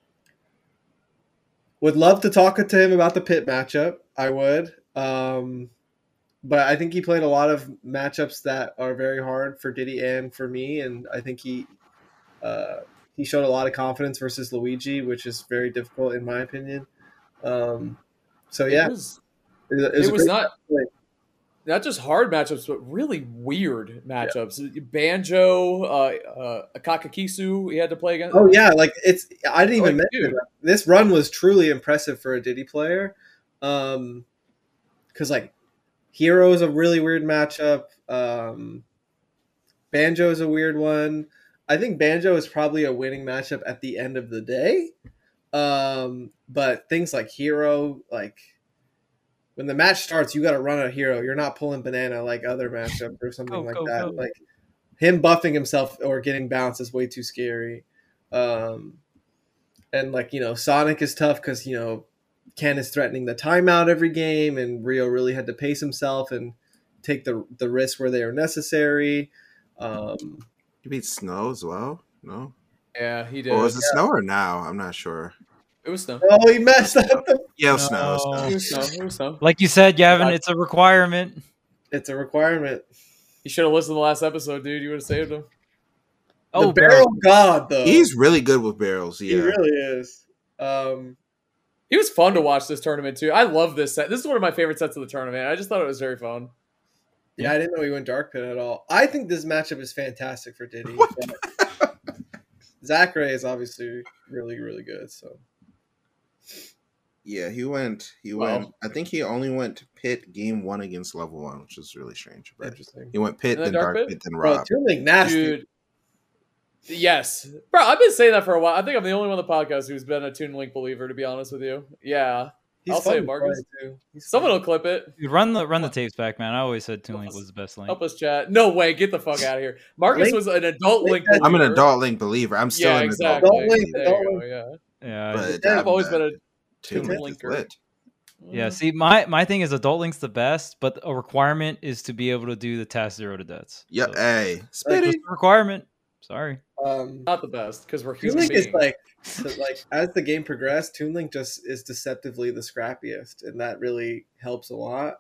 [SPEAKER 1] would love to talk to him about the pit matchup. I would. Um, but I think he played a lot of matchups that are very hard for Diddy and for me, and I think he uh, he showed a lot of confidence versus Luigi, which is very difficult in my opinion. Um, so yeah,
[SPEAKER 3] It was,
[SPEAKER 1] it, it
[SPEAKER 3] it
[SPEAKER 1] was, a
[SPEAKER 3] was
[SPEAKER 1] great
[SPEAKER 3] not
[SPEAKER 1] play.
[SPEAKER 3] not just hard matchups, but really weird matchups. Banjo, uh, uh, Akakakisu, he had to play against.
[SPEAKER 1] Oh yeah, like it's. I didn't even
[SPEAKER 3] Like,
[SPEAKER 1] mention
[SPEAKER 3] dude.
[SPEAKER 1] that. This run was truly impressive for a Diddy player, um, because like Hero is a really weird matchup. Um, Banjo is a weird one. I think Banjo is probably a winning matchup at the end of the day. Um, but things like Hero, like when the match starts, you got to run a Hero. You're not pulling banana like other matchups or something
[SPEAKER 5] Go,
[SPEAKER 1] like
[SPEAKER 5] go,
[SPEAKER 1] that.
[SPEAKER 5] go.
[SPEAKER 1] Like him buffing himself or getting bounced is way too scary. Um, and like you know, Sonic is tough because you know Ken is threatening the timeout every game, and Rio really had to pace himself and take the the risks where they are necessary. Um,
[SPEAKER 2] You beat Snow as well? No?
[SPEAKER 3] Yeah, he did.
[SPEAKER 2] Or was it Snow or now? I'm not sure.
[SPEAKER 3] It was snow.
[SPEAKER 1] oh, he messed up. The,
[SPEAKER 2] Yeah, it was
[SPEAKER 5] No.
[SPEAKER 2] Snow. it was
[SPEAKER 3] It
[SPEAKER 2] Snow.
[SPEAKER 3] was snow. It was snow.
[SPEAKER 5] Like you said, Gavin,
[SPEAKER 3] God.
[SPEAKER 5] it's a requirement.
[SPEAKER 1] it's a requirement.
[SPEAKER 3] You should have listened to the last episode, dude. You would have saved him.
[SPEAKER 5] Oh,
[SPEAKER 1] the barrel god though.
[SPEAKER 2] He's really good with barrels.
[SPEAKER 1] he
[SPEAKER 2] Yeah.
[SPEAKER 1] really is. Um,
[SPEAKER 3] It was fun to watch this tournament too. I love this set. This is one of my favorite sets of the tournament. I just thought it was very fun.
[SPEAKER 1] yeah, I didn't know he went dark pit at all. I think this matchup is fantastic for Diddy.
[SPEAKER 2] What?
[SPEAKER 1] Zachary is obviously really, really good. So
[SPEAKER 2] Yeah, he went. He
[SPEAKER 3] Well.
[SPEAKER 2] went. I think he only went Pit game one against level one, which is really strange. But
[SPEAKER 1] Interesting.
[SPEAKER 2] he went Pit,
[SPEAKER 3] And then
[SPEAKER 2] then
[SPEAKER 3] Dark
[SPEAKER 2] Dark
[SPEAKER 3] Pit?
[SPEAKER 2] Pit, then
[SPEAKER 1] Bro,
[SPEAKER 2] Rob.
[SPEAKER 1] Toon Link nasty.
[SPEAKER 3] Dude. Yes. Bro, I've been saying that for a while. I think I'm the only one on the podcast who's been a Toon Link believer, to be honest with you. Yeah.
[SPEAKER 1] He's
[SPEAKER 3] I'll
[SPEAKER 1] fun
[SPEAKER 3] say
[SPEAKER 1] to
[SPEAKER 3] it, Marcus.
[SPEAKER 1] play, too. He's
[SPEAKER 3] Someone
[SPEAKER 1] fun.
[SPEAKER 3] will clip it.
[SPEAKER 5] Dude, run the run the tapes back, man. I always said Toon Link was the best link.
[SPEAKER 3] Help us chat. No way. Get the fuck out of here. Marcus
[SPEAKER 1] Link-
[SPEAKER 3] was an adult Link
[SPEAKER 1] Link-
[SPEAKER 3] believer.
[SPEAKER 2] I'm an adult Link believer. I'm still
[SPEAKER 3] Yeah,
[SPEAKER 2] an
[SPEAKER 3] exactly.
[SPEAKER 2] adult
[SPEAKER 1] Adult Link,
[SPEAKER 2] Link
[SPEAKER 3] There
[SPEAKER 2] believer.
[SPEAKER 3] you go, yeah.
[SPEAKER 5] Yeah,
[SPEAKER 2] But
[SPEAKER 3] I've
[SPEAKER 2] I'm
[SPEAKER 3] always
[SPEAKER 2] not.
[SPEAKER 3] been a
[SPEAKER 2] Toon
[SPEAKER 3] Toon
[SPEAKER 2] Link is
[SPEAKER 3] Linker.
[SPEAKER 2] lit.
[SPEAKER 5] yeah. See, my my thing is adult link's the best, but a requirement is to be able to do the task zero to deaths.
[SPEAKER 2] Yeah,
[SPEAKER 5] So,
[SPEAKER 2] hey,
[SPEAKER 5] just
[SPEAKER 2] Spitty.
[SPEAKER 5] a requirement. Sorry.
[SPEAKER 1] Um,
[SPEAKER 3] Not the best, because we're
[SPEAKER 1] Toon
[SPEAKER 3] human
[SPEAKER 1] Link
[SPEAKER 3] beings.
[SPEAKER 1] is like, so, like as the game progressed, Toon Link just is deceptively the scrappiest, and that really helps a lot.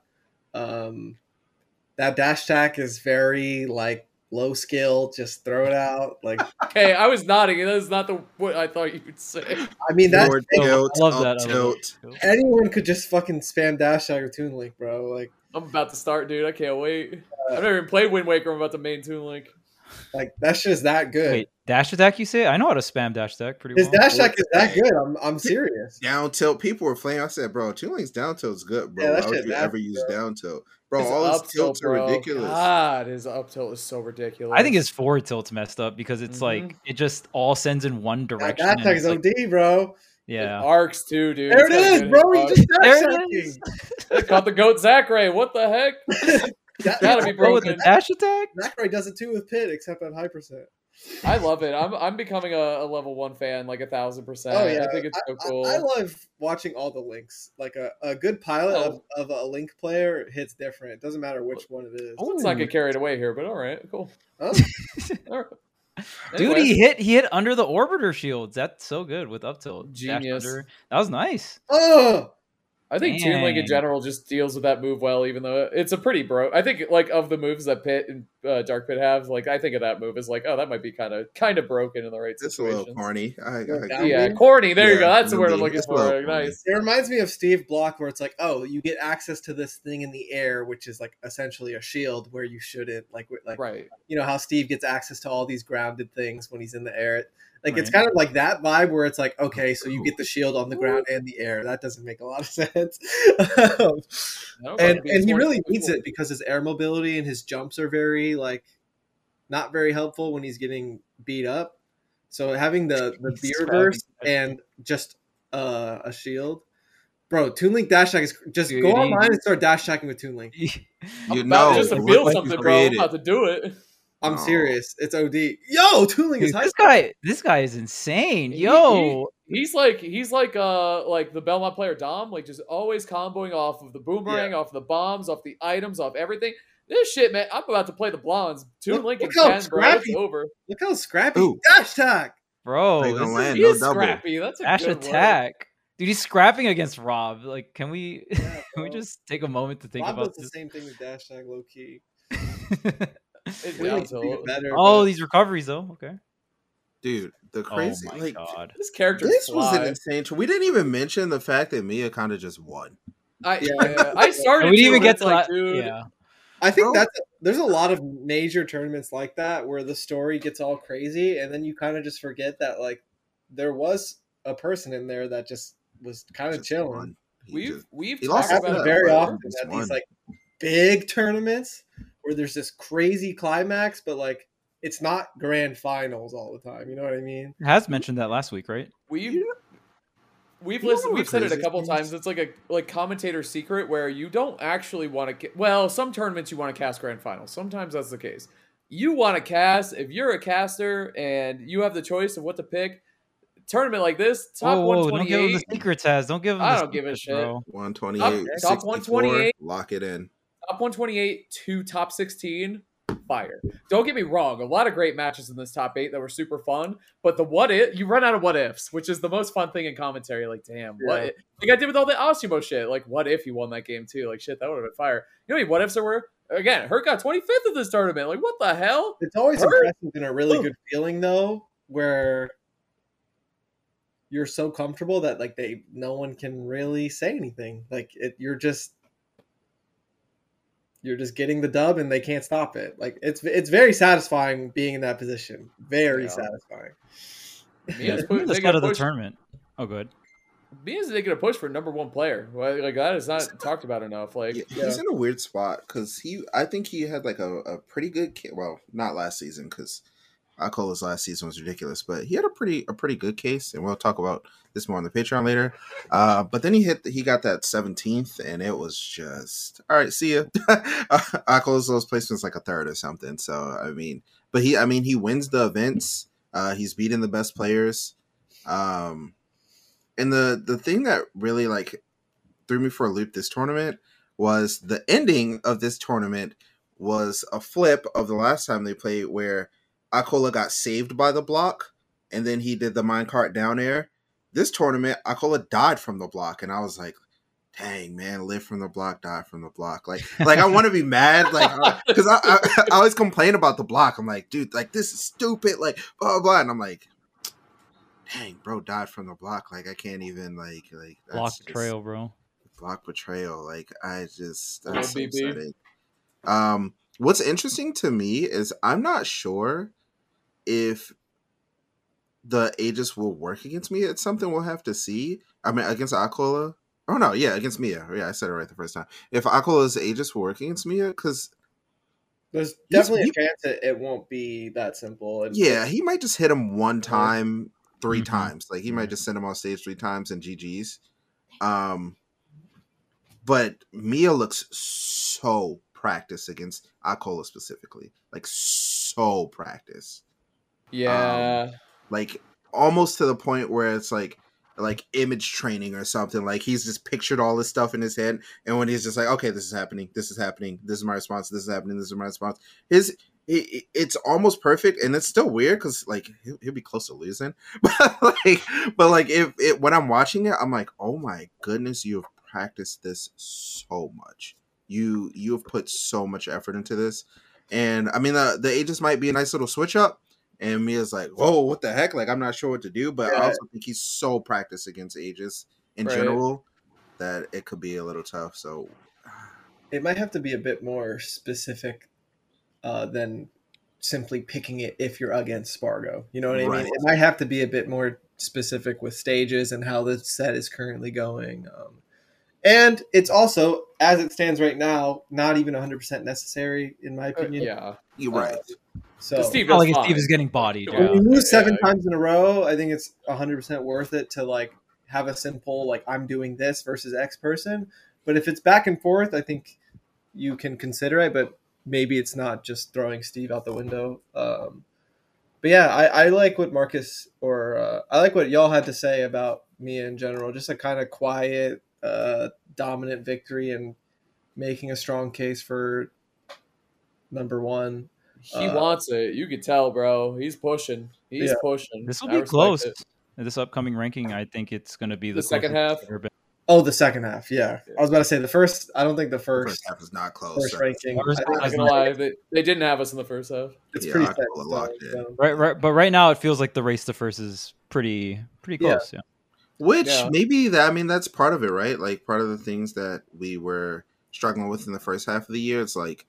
[SPEAKER 1] Um, that dash attack is very like low skill. Just throw it out. Like,
[SPEAKER 3] Okay, I was nodding. That is not the what I thought you would say.
[SPEAKER 1] I mean, that
[SPEAKER 2] Forward
[SPEAKER 5] I
[SPEAKER 2] tilt,
[SPEAKER 5] love
[SPEAKER 2] up
[SPEAKER 5] that. I love
[SPEAKER 2] tilt.
[SPEAKER 5] that.
[SPEAKER 1] anyone could just fucking spam dash attack with Toon Link, bro. Like,
[SPEAKER 3] I'm about to start, dude. I can't wait. I've never even played Wind Waker. I'm about to main Toon Link.
[SPEAKER 1] like that's just that good.
[SPEAKER 5] Wait, dash attack? You say? I know how to spam dash attack pretty
[SPEAKER 1] His
[SPEAKER 5] well.
[SPEAKER 1] dash attack is that good. I'm, I'm serious.
[SPEAKER 2] Down tilt. People were playing. I said, bro, Toon Link's down tilt's good, bro.
[SPEAKER 1] Yeah, that
[SPEAKER 2] Why would
[SPEAKER 1] shit
[SPEAKER 2] you
[SPEAKER 1] nasty,
[SPEAKER 2] ever use
[SPEAKER 1] bro.
[SPEAKER 2] down tilt? Bro,
[SPEAKER 3] His
[SPEAKER 2] all his
[SPEAKER 3] up tilt,
[SPEAKER 2] tilts are
[SPEAKER 3] bro.
[SPEAKER 2] ridiculous.
[SPEAKER 3] God, his up tilt is so ridiculous.
[SPEAKER 5] I think his forward tilt's messed up because it's
[SPEAKER 3] Mhm.
[SPEAKER 5] like it just all sends in one
[SPEAKER 1] That
[SPEAKER 5] direction.
[SPEAKER 1] dash
[SPEAKER 5] and
[SPEAKER 1] attack
[SPEAKER 5] it's
[SPEAKER 1] is
[SPEAKER 5] like-
[SPEAKER 1] O D, bro.
[SPEAKER 5] yeah.
[SPEAKER 3] It arcs too, dude.
[SPEAKER 1] There
[SPEAKER 3] It's
[SPEAKER 1] it
[SPEAKER 3] got a
[SPEAKER 1] is,
[SPEAKER 3] good
[SPEAKER 1] bro. He
[SPEAKER 3] hitbox.
[SPEAKER 1] just dash
[SPEAKER 5] There it
[SPEAKER 1] attacking.
[SPEAKER 5] is.
[SPEAKER 3] They caught the goat Zachary. What the heck?
[SPEAKER 1] That-
[SPEAKER 3] Gotta be
[SPEAKER 5] Oh, with the
[SPEAKER 3] broken.
[SPEAKER 5] dash attack?
[SPEAKER 1] Zachary does it too with Pit, except on high percent.
[SPEAKER 3] I love it. I'm I'm becoming a, a level one fan, like a thousand percent.
[SPEAKER 1] Oh yeah,
[SPEAKER 3] I think it's so
[SPEAKER 1] I,
[SPEAKER 3] cool.
[SPEAKER 1] I, I love watching all the links. Like a, a good pilot of, of a link player hits different. It doesn't matter which one it is.
[SPEAKER 3] Let's not get carried away here, but all right, cool.
[SPEAKER 1] Huh?
[SPEAKER 3] All right.
[SPEAKER 5] Dude,
[SPEAKER 3] Anyways,
[SPEAKER 5] he hit he hit under the orbiter shields. That's so good with up tilt. Dash
[SPEAKER 3] Genius.
[SPEAKER 5] under. That was nice.
[SPEAKER 1] Oh,
[SPEAKER 3] I think Toon Link in
[SPEAKER 5] Dang.
[SPEAKER 3] general just deals with that move well, even though it's a pretty bro. I think like of the moves that Pit and uh, Dark Pit have, like I think of that move as like, oh, that might be kind of kind of broken in the right
[SPEAKER 2] It's a little
[SPEAKER 3] situation.
[SPEAKER 2] corny. I, I,
[SPEAKER 1] Yeah,
[SPEAKER 3] Yeah,
[SPEAKER 1] Down
[SPEAKER 3] corny. There you
[SPEAKER 2] Yeah,
[SPEAKER 3] go. That's the word I'm
[SPEAKER 2] indeed.
[SPEAKER 3] looking
[SPEAKER 2] It's a little
[SPEAKER 3] for.
[SPEAKER 2] corny.
[SPEAKER 3] Nice.
[SPEAKER 1] it reminds me of Steve Block, where it's like, oh, you get access to this thing in the air, which is like essentially a shield where you shouldn't. Like, like
[SPEAKER 3] Right.
[SPEAKER 1] you know how Steve gets access to all these grounded things when he's in the air. Like it's
[SPEAKER 5] Right.
[SPEAKER 1] kind of like that vibe where it's like, okay, so you get the shield on the ground and the air. That doesn't make a lot of sense. Um,
[SPEAKER 3] No,
[SPEAKER 1] and
[SPEAKER 3] but
[SPEAKER 1] and he
[SPEAKER 3] it's
[SPEAKER 1] really
[SPEAKER 3] more-
[SPEAKER 1] needs it because his air mobility and his jumps are very like not very helpful when he's getting beat up. So having the the
[SPEAKER 5] He's
[SPEAKER 1] beer
[SPEAKER 5] grabbing
[SPEAKER 1] burst
[SPEAKER 5] that
[SPEAKER 1] and just uh, a shield, bro. Toon Link dash attack is just
[SPEAKER 5] Dude,
[SPEAKER 1] go
[SPEAKER 5] he-
[SPEAKER 1] online and start dash attacking with Toon Link.
[SPEAKER 3] I'm
[SPEAKER 2] You
[SPEAKER 3] about
[SPEAKER 2] know,
[SPEAKER 3] just to
[SPEAKER 2] it
[SPEAKER 3] feel
[SPEAKER 2] looked like
[SPEAKER 3] something,
[SPEAKER 2] you
[SPEAKER 3] bro. I'm
[SPEAKER 2] created-
[SPEAKER 3] about to do it.
[SPEAKER 1] I'm
[SPEAKER 2] No.
[SPEAKER 1] serious. It's O D. Yo, Toon Link is
[SPEAKER 5] Dude,
[SPEAKER 1] hype.
[SPEAKER 5] this guy this guy is insane.
[SPEAKER 3] He-
[SPEAKER 5] Yo.
[SPEAKER 3] he- he's like he's like uh like the Belmont player Dom, like just always comboing off of the boomerang, off the bombs, off the items, off everything. This shit, man. I'm about to play the blondes. Toon
[SPEAKER 1] Look-
[SPEAKER 3] Link and
[SPEAKER 1] look how
[SPEAKER 3] ten, bro. It's
[SPEAKER 1] scrappy-
[SPEAKER 3] over.
[SPEAKER 1] Look how scrappy
[SPEAKER 2] Ooh.
[SPEAKER 1] dash attack.
[SPEAKER 5] Bro,
[SPEAKER 2] They gonna
[SPEAKER 5] this is
[SPEAKER 2] land.
[SPEAKER 3] He
[SPEAKER 2] no
[SPEAKER 3] is
[SPEAKER 2] double.
[SPEAKER 3] scrappy. That's a
[SPEAKER 5] dash
[SPEAKER 3] good word.
[SPEAKER 5] attack. Dude, he's scrapping against Rob. Like, can we
[SPEAKER 1] Yeah,
[SPEAKER 5] can we
[SPEAKER 1] bro.
[SPEAKER 5] just take a moment to think
[SPEAKER 1] Rob
[SPEAKER 5] about
[SPEAKER 1] does the
[SPEAKER 5] this?
[SPEAKER 1] same thing with dash attack, low key.
[SPEAKER 3] It's
[SPEAKER 1] Toon
[SPEAKER 3] down
[SPEAKER 1] Link's even
[SPEAKER 3] tilt.
[SPEAKER 1] better.
[SPEAKER 5] oh,
[SPEAKER 1] but-
[SPEAKER 5] these recoveries though. Okay.
[SPEAKER 2] Dude, the
[SPEAKER 5] Oh
[SPEAKER 2] crazy
[SPEAKER 5] my
[SPEAKER 2] like
[SPEAKER 5] god.
[SPEAKER 3] This character
[SPEAKER 2] this was
[SPEAKER 3] fly.
[SPEAKER 2] an insane. We didn't even mention the fact that Mia kind of just won.
[SPEAKER 3] I,
[SPEAKER 1] Yeah.
[SPEAKER 3] yeah, I started.
[SPEAKER 5] And we didn't
[SPEAKER 3] to,
[SPEAKER 5] even
[SPEAKER 3] but
[SPEAKER 5] get
[SPEAKER 3] it's
[SPEAKER 5] to
[SPEAKER 3] like,
[SPEAKER 5] that.
[SPEAKER 3] dude.
[SPEAKER 5] Yeah.
[SPEAKER 1] I think
[SPEAKER 2] Bro.
[SPEAKER 1] that's there's a lot of major tournaments like that where the story gets all crazy and then you kind of just forget that like there was a person in there that just was kind of
[SPEAKER 2] Just
[SPEAKER 1] chilling.
[SPEAKER 2] won. He
[SPEAKER 3] We've
[SPEAKER 2] just-
[SPEAKER 3] we've
[SPEAKER 2] he
[SPEAKER 3] talked
[SPEAKER 2] lost
[SPEAKER 1] It
[SPEAKER 2] his
[SPEAKER 3] about
[SPEAKER 1] happens
[SPEAKER 2] Yeah,
[SPEAKER 3] it
[SPEAKER 1] very
[SPEAKER 2] but
[SPEAKER 1] often
[SPEAKER 2] he just
[SPEAKER 1] at
[SPEAKER 2] won.
[SPEAKER 1] these like big tournaments where there's this crazy climax, but like it's not grand finals all the time. You know what I mean?
[SPEAKER 5] Has mentioned that last week, right?
[SPEAKER 3] We've we've
[SPEAKER 2] You know
[SPEAKER 3] listened.
[SPEAKER 2] what
[SPEAKER 3] We've said it a
[SPEAKER 2] crazy
[SPEAKER 3] couple
[SPEAKER 2] things?
[SPEAKER 3] times. It's like a like commentator secret where you don't actually want to. Well, some tournaments you want to cast grand finals. Sometimes that's the case. You want to cast if you're a caster and you have the choice of what to pick. Tournament like this, top
[SPEAKER 5] whoa,
[SPEAKER 3] one
[SPEAKER 5] whoa, don't
[SPEAKER 3] twenty
[SPEAKER 5] give him the
[SPEAKER 3] eight,
[SPEAKER 5] secrets, Has. Don't give him
[SPEAKER 3] I
[SPEAKER 5] the
[SPEAKER 3] don't give a
[SPEAKER 5] secrets,
[SPEAKER 3] shit.
[SPEAKER 5] bro.
[SPEAKER 2] one twenty-eight,
[SPEAKER 3] Top- top
[SPEAKER 2] sixty-four,
[SPEAKER 3] one twenty-eight.
[SPEAKER 2] lock it in.
[SPEAKER 3] top one twenty eight to top sixteen. Fire. Don't get me wrong. A lot of great matches in this top eight that were super fun. But the what if you run out of what ifs, which is the most fun thing in commentary. Like, damn, what
[SPEAKER 1] Yeah.
[SPEAKER 3] if, like I did with all the Osimo shit. Like, what if you won that game too? Like, shit, that would have been fire. You know how many what ifs there were? Again, Hurt got twenty-fifth of this tournament. Like, what the hell?
[SPEAKER 1] It's always
[SPEAKER 3] Hurt?
[SPEAKER 1] impressive and a really good feeling though, where you're so comfortable that like they no one can really say anything. Like it, you're just you're just getting the dub and they can't stop it. Like it's it's very satisfying being in that position. Very
[SPEAKER 3] Yeah.
[SPEAKER 1] satisfying.
[SPEAKER 5] Yeah,
[SPEAKER 3] Mia's
[SPEAKER 5] it's
[SPEAKER 3] put-
[SPEAKER 5] the
[SPEAKER 3] they
[SPEAKER 5] start
[SPEAKER 3] got
[SPEAKER 5] of the
[SPEAKER 3] pushed-
[SPEAKER 5] tournament. Oh, good.
[SPEAKER 3] Mia's making a push for number one player. Like, like that is not talked about enough. Like,
[SPEAKER 2] Yeah, he's in a weird spot because he, I think he had like a, a pretty good, ca- well, not last season because Akola's last season was ridiculous, but he had a pretty a pretty good case, and we'll talk about this more on the Patreon later. Uh, but then he hit, he got that seventeenth, and it was just all right. See ya. Akola's those placements like a third or something. So I mean, but he, I mean, he wins the events. Uh, he's beating the best players. Um, and the the thing that really like threw me for a loop this tournament was the ending of this tournament was a flip of the last time they played where Akola got saved by the block and then he did the minecart down air. This tournament, Akola died from the block, and I was like, dang, man, live from the block, die from the block. Like, like I want to be mad, like, because I, I, I always complain about the block. I'm like, dude, like, this is stupid, like, blah, blah, blah. And I'm like, dang, bro, died from the block. Like, I can't even, like, like
[SPEAKER 5] Block betrayal, bro.
[SPEAKER 2] Block betrayal. Like, I just,
[SPEAKER 3] Oh,
[SPEAKER 2] that's so
[SPEAKER 3] B B.
[SPEAKER 2] upsetting. Um, what's interesting to me is I'm not sure if the Aegis will work against me. It's something we'll have to see. I mean, against Akola. Oh, no, yeah, against Mia. Yeah, I said it right the first time. If Akola's Aegis will work against Mia, because
[SPEAKER 1] There's definitely
[SPEAKER 2] he-
[SPEAKER 1] a chance that it won't be that simple. And
[SPEAKER 2] yeah, he might just hit him one time, three
[SPEAKER 5] Mhm.
[SPEAKER 2] times. Like, he might
[SPEAKER 5] Yeah.
[SPEAKER 2] just send him on stage three times and G G's. Um, but Mia looks so practiced against Akola specifically. Like, so practiced.
[SPEAKER 3] yeah.
[SPEAKER 2] Like, almost to the point where it's like, like image training or something. Like, he's just pictured all this stuff in his head, and when he's just like, okay, this is happening, this is happening, this is my response, this is happening, this is my response. His it, it's almost perfect, and it's still weird because like he'll, he'll be close to losing, but like, but like if it when I'm watching it, I'm like, oh my goodness, you have practiced this so much. You you have put so much effort into this, and I mean the the Aegis might be a nice little switch up. And Mia's like, whoa, what the heck? Like, I'm not sure what to do. But
[SPEAKER 1] Yeah.
[SPEAKER 2] I also think he's so practiced against Aegis in
[SPEAKER 3] Right.
[SPEAKER 2] general that it could be a little tough. So,
[SPEAKER 1] it might have to be a bit more specific uh, than simply picking it if you're against Spargo. You know what I
[SPEAKER 2] Right.
[SPEAKER 1] mean? It might have to be a bit more specific with stages and how the set is currently going. Um, and it's also, as it stands right now, not even one hundred percent necessary, in my
[SPEAKER 3] Uh,
[SPEAKER 1] opinion.
[SPEAKER 3] yeah.
[SPEAKER 2] you're right.
[SPEAKER 1] So
[SPEAKER 3] Steve
[SPEAKER 5] Not
[SPEAKER 3] does
[SPEAKER 5] like
[SPEAKER 3] fine.
[SPEAKER 5] Steve is getting bodied.
[SPEAKER 1] when
[SPEAKER 5] Yeah.
[SPEAKER 1] you lose seven
[SPEAKER 3] Yeah.
[SPEAKER 1] times in a row, I think it's one hundred percent worth it to like have a simple like I'm doing this versus X person. But if it's back and forth, I think you can consider it. But maybe it's not just throwing Steve out the window. Um, but yeah, I, I like what Marcus or uh, I like what y'all had to say about Mia in general. Just a kind of quiet, uh, dominant victory and making a strong case for number one.
[SPEAKER 3] He
[SPEAKER 1] Uh,
[SPEAKER 3] wants it. You could tell, bro. He's pushing. He's
[SPEAKER 1] Yeah.
[SPEAKER 3] pushing.
[SPEAKER 5] This will
[SPEAKER 3] I
[SPEAKER 5] be
[SPEAKER 3] respect
[SPEAKER 5] close.
[SPEAKER 3] it.
[SPEAKER 5] This upcoming ranking, I think it's going to be the,
[SPEAKER 3] The second
[SPEAKER 5] closest
[SPEAKER 3] half?
[SPEAKER 5] it's ever been.
[SPEAKER 1] Oh, the second half. Yeah, I was about to say the first. I don't think the
[SPEAKER 2] The
[SPEAKER 1] first.
[SPEAKER 2] first half is not close.
[SPEAKER 1] First
[SPEAKER 2] so-
[SPEAKER 1] ranking.
[SPEAKER 5] First
[SPEAKER 1] I think
[SPEAKER 3] I'm not
[SPEAKER 5] half.
[SPEAKER 3] gonna lie, they, they didn't have us in the first half.
[SPEAKER 1] it's
[SPEAKER 2] Yeah,
[SPEAKER 1] pretty
[SPEAKER 2] I
[SPEAKER 1] set
[SPEAKER 2] call it
[SPEAKER 1] in
[SPEAKER 2] locked
[SPEAKER 1] stone,
[SPEAKER 2] in.
[SPEAKER 1] so.
[SPEAKER 5] Right, right, but right now it feels like the race to first is pretty, pretty
[SPEAKER 1] Yeah.
[SPEAKER 5] close. Yeah.
[SPEAKER 2] Which
[SPEAKER 3] Yeah.
[SPEAKER 2] maybe that, I mean, that's part of it, right? Like, part of the things that we were struggling with in the first half of the year, it's like,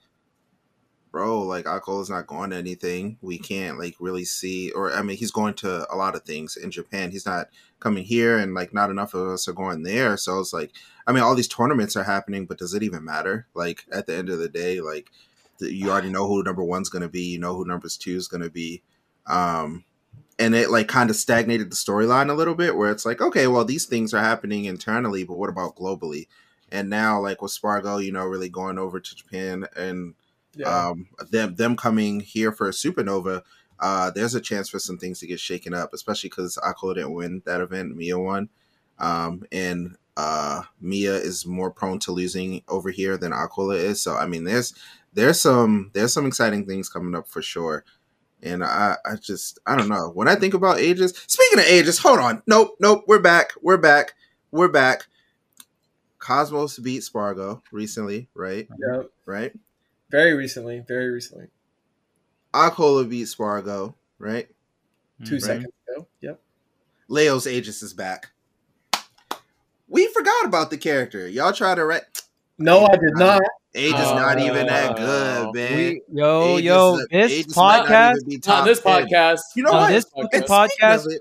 [SPEAKER 2] bro, like, Akola's not going to anything. We can't, like, really see, or, I mean, he's going to a lot of things in Japan. He's not coming here, and, like, not enough of us are going there. So it's like, I mean, all these tournaments are happening, but does it even matter? Like, at the end of the day, like, the, you already know who number one's going to be. You know who number two is going to be. Um, and it, like, kind of stagnated the storyline a little bit, where it's like, okay, well, these things are happening internally, but what about globally? And now, like, with Spargo, you know, really going over to Japan and
[SPEAKER 1] Yeah.
[SPEAKER 2] um, them them coming here for a Supernova, uh, there's a chance for some things to get shaken up, especially because Akola didn't win that event. Mia won. Um, and uh, Mia is more prone to losing over here than Akola is. So, I mean, there's there's some there's some exciting things coming up for sure. And I, I just, I don't know. When I think about Aegis, speaking of Aegis, hold on. Nope, nope, we're back. We're back. We're back. Cosmos beat Spargo recently, right?
[SPEAKER 1] yeah.
[SPEAKER 2] Right?
[SPEAKER 1] Very recently. Very recently.
[SPEAKER 2] Akola beat Spargo, right?
[SPEAKER 1] Two
[SPEAKER 5] Mhm.
[SPEAKER 1] seconds ago. Yep.
[SPEAKER 2] Leo's Aegis is back. We forgot about the character. Y'all try to write.
[SPEAKER 1] No, I did not.
[SPEAKER 2] Aegis
[SPEAKER 3] Oh.
[SPEAKER 2] not even that good, man.
[SPEAKER 5] We, yo,
[SPEAKER 2] Aegis-
[SPEAKER 5] yo, this
[SPEAKER 2] Aegis might not
[SPEAKER 5] podcast,
[SPEAKER 2] even be
[SPEAKER 3] On
[SPEAKER 2] top
[SPEAKER 3] this
[SPEAKER 2] ten.
[SPEAKER 3] podcast.
[SPEAKER 2] You know
[SPEAKER 5] on
[SPEAKER 2] what?
[SPEAKER 5] this
[SPEAKER 3] And
[SPEAKER 5] fucking
[SPEAKER 2] And speaking
[SPEAKER 5] podcast,
[SPEAKER 2] of it,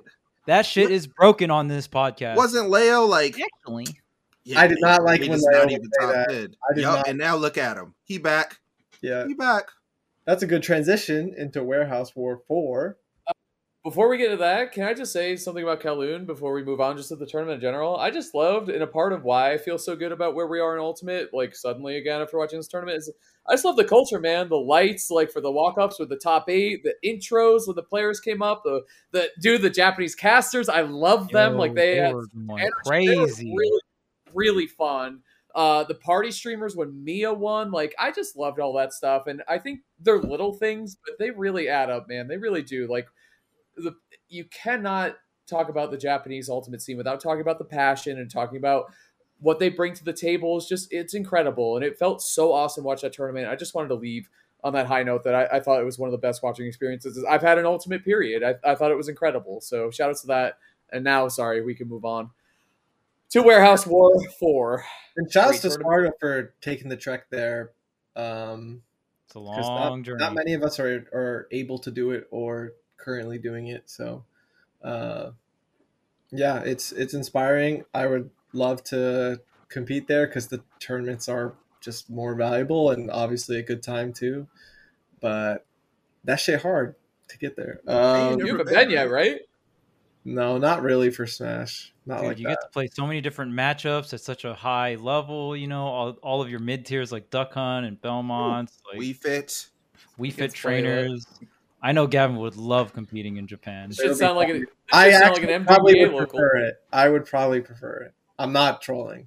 [SPEAKER 5] That shit is broken on this podcast.
[SPEAKER 2] Wasn't Leo like?
[SPEAKER 5] Actually,
[SPEAKER 2] Yeah,
[SPEAKER 1] I did not like
[SPEAKER 2] he
[SPEAKER 1] when
[SPEAKER 2] is
[SPEAKER 1] Leo
[SPEAKER 2] not
[SPEAKER 1] would
[SPEAKER 2] even
[SPEAKER 1] say
[SPEAKER 2] top
[SPEAKER 1] that.
[SPEAKER 2] ten.
[SPEAKER 1] I did
[SPEAKER 2] Yup,
[SPEAKER 1] not.
[SPEAKER 2] and now look at him. He back.
[SPEAKER 1] Yeah,
[SPEAKER 2] He back.
[SPEAKER 1] that's a good transition into Warehouse War four.
[SPEAKER 3] Before we get to that, can I just say something about Kowloon before we move on just to the tournament in general? I just loved, and a part of why I feel so good about where we are in Ultimate, like suddenly again after watching this tournament, is I just love the culture, man. The lights, like for the walk-ups with the top eight, the intros when the players came up, the the dude, the Japanese casters, I love them.
[SPEAKER 5] Yo,
[SPEAKER 3] like they,
[SPEAKER 5] they
[SPEAKER 3] had
[SPEAKER 5] were going
[SPEAKER 3] energy. They were
[SPEAKER 5] crazy.
[SPEAKER 3] really, really fun. Uh, the party streamers when Mia won, like I just loved all that stuff, and I think they're little things, but they really add up, man. They really do. Like the you cannot talk about the Japanese Ultimate scene without talking about the passion and talking about what they bring to the table. Is just it's incredible, and it felt so awesome to watch that tournament. I just wanted to leave on that high note that I, I thought it was one of the best watching experiences I've had in Ultimate. Period. I, I thought it was incredible. So shout out to that. And now, sorry, we can move on to Warehouse War four.
[SPEAKER 1] And shout out
[SPEAKER 3] Great
[SPEAKER 1] to
[SPEAKER 3] tournament.
[SPEAKER 1] Sparta for taking the trek there. Um,
[SPEAKER 5] It's a
[SPEAKER 1] 'cause
[SPEAKER 5] long
[SPEAKER 1] not,
[SPEAKER 5] journey.
[SPEAKER 1] not many of us are, are able to do it or currently doing it. So, uh, yeah, it's it's inspiring. I would love to compete there because the tournaments are just more valuable and obviously a good time too. But that shit hard to get there. Um,
[SPEAKER 3] You haven't been yet, right?
[SPEAKER 1] no, not really for Smash. Not
[SPEAKER 5] Dude,
[SPEAKER 1] like
[SPEAKER 5] you
[SPEAKER 1] that.
[SPEAKER 5] get to play so many different matchups at such a high level. You know, all, all of your mid tiers like Duck Hunt and Belmont, like
[SPEAKER 2] We fit.
[SPEAKER 5] We Fit
[SPEAKER 3] Gets played with.
[SPEAKER 5] trainers. I know Gavin would love competing in Japan.
[SPEAKER 3] It
[SPEAKER 1] It'll
[SPEAKER 3] should
[SPEAKER 1] be
[SPEAKER 3] sound like
[SPEAKER 1] fun.
[SPEAKER 3] an, it
[SPEAKER 1] I
[SPEAKER 3] should sound
[SPEAKER 1] actually
[SPEAKER 3] like an
[SPEAKER 1] probably
[SPEAKER 3] M V P A
[SPEAKER 1] would
[SPEAKER 3] local.
[SPEAKER 1] prefer it. I would probably prefer it. I'm not trolling.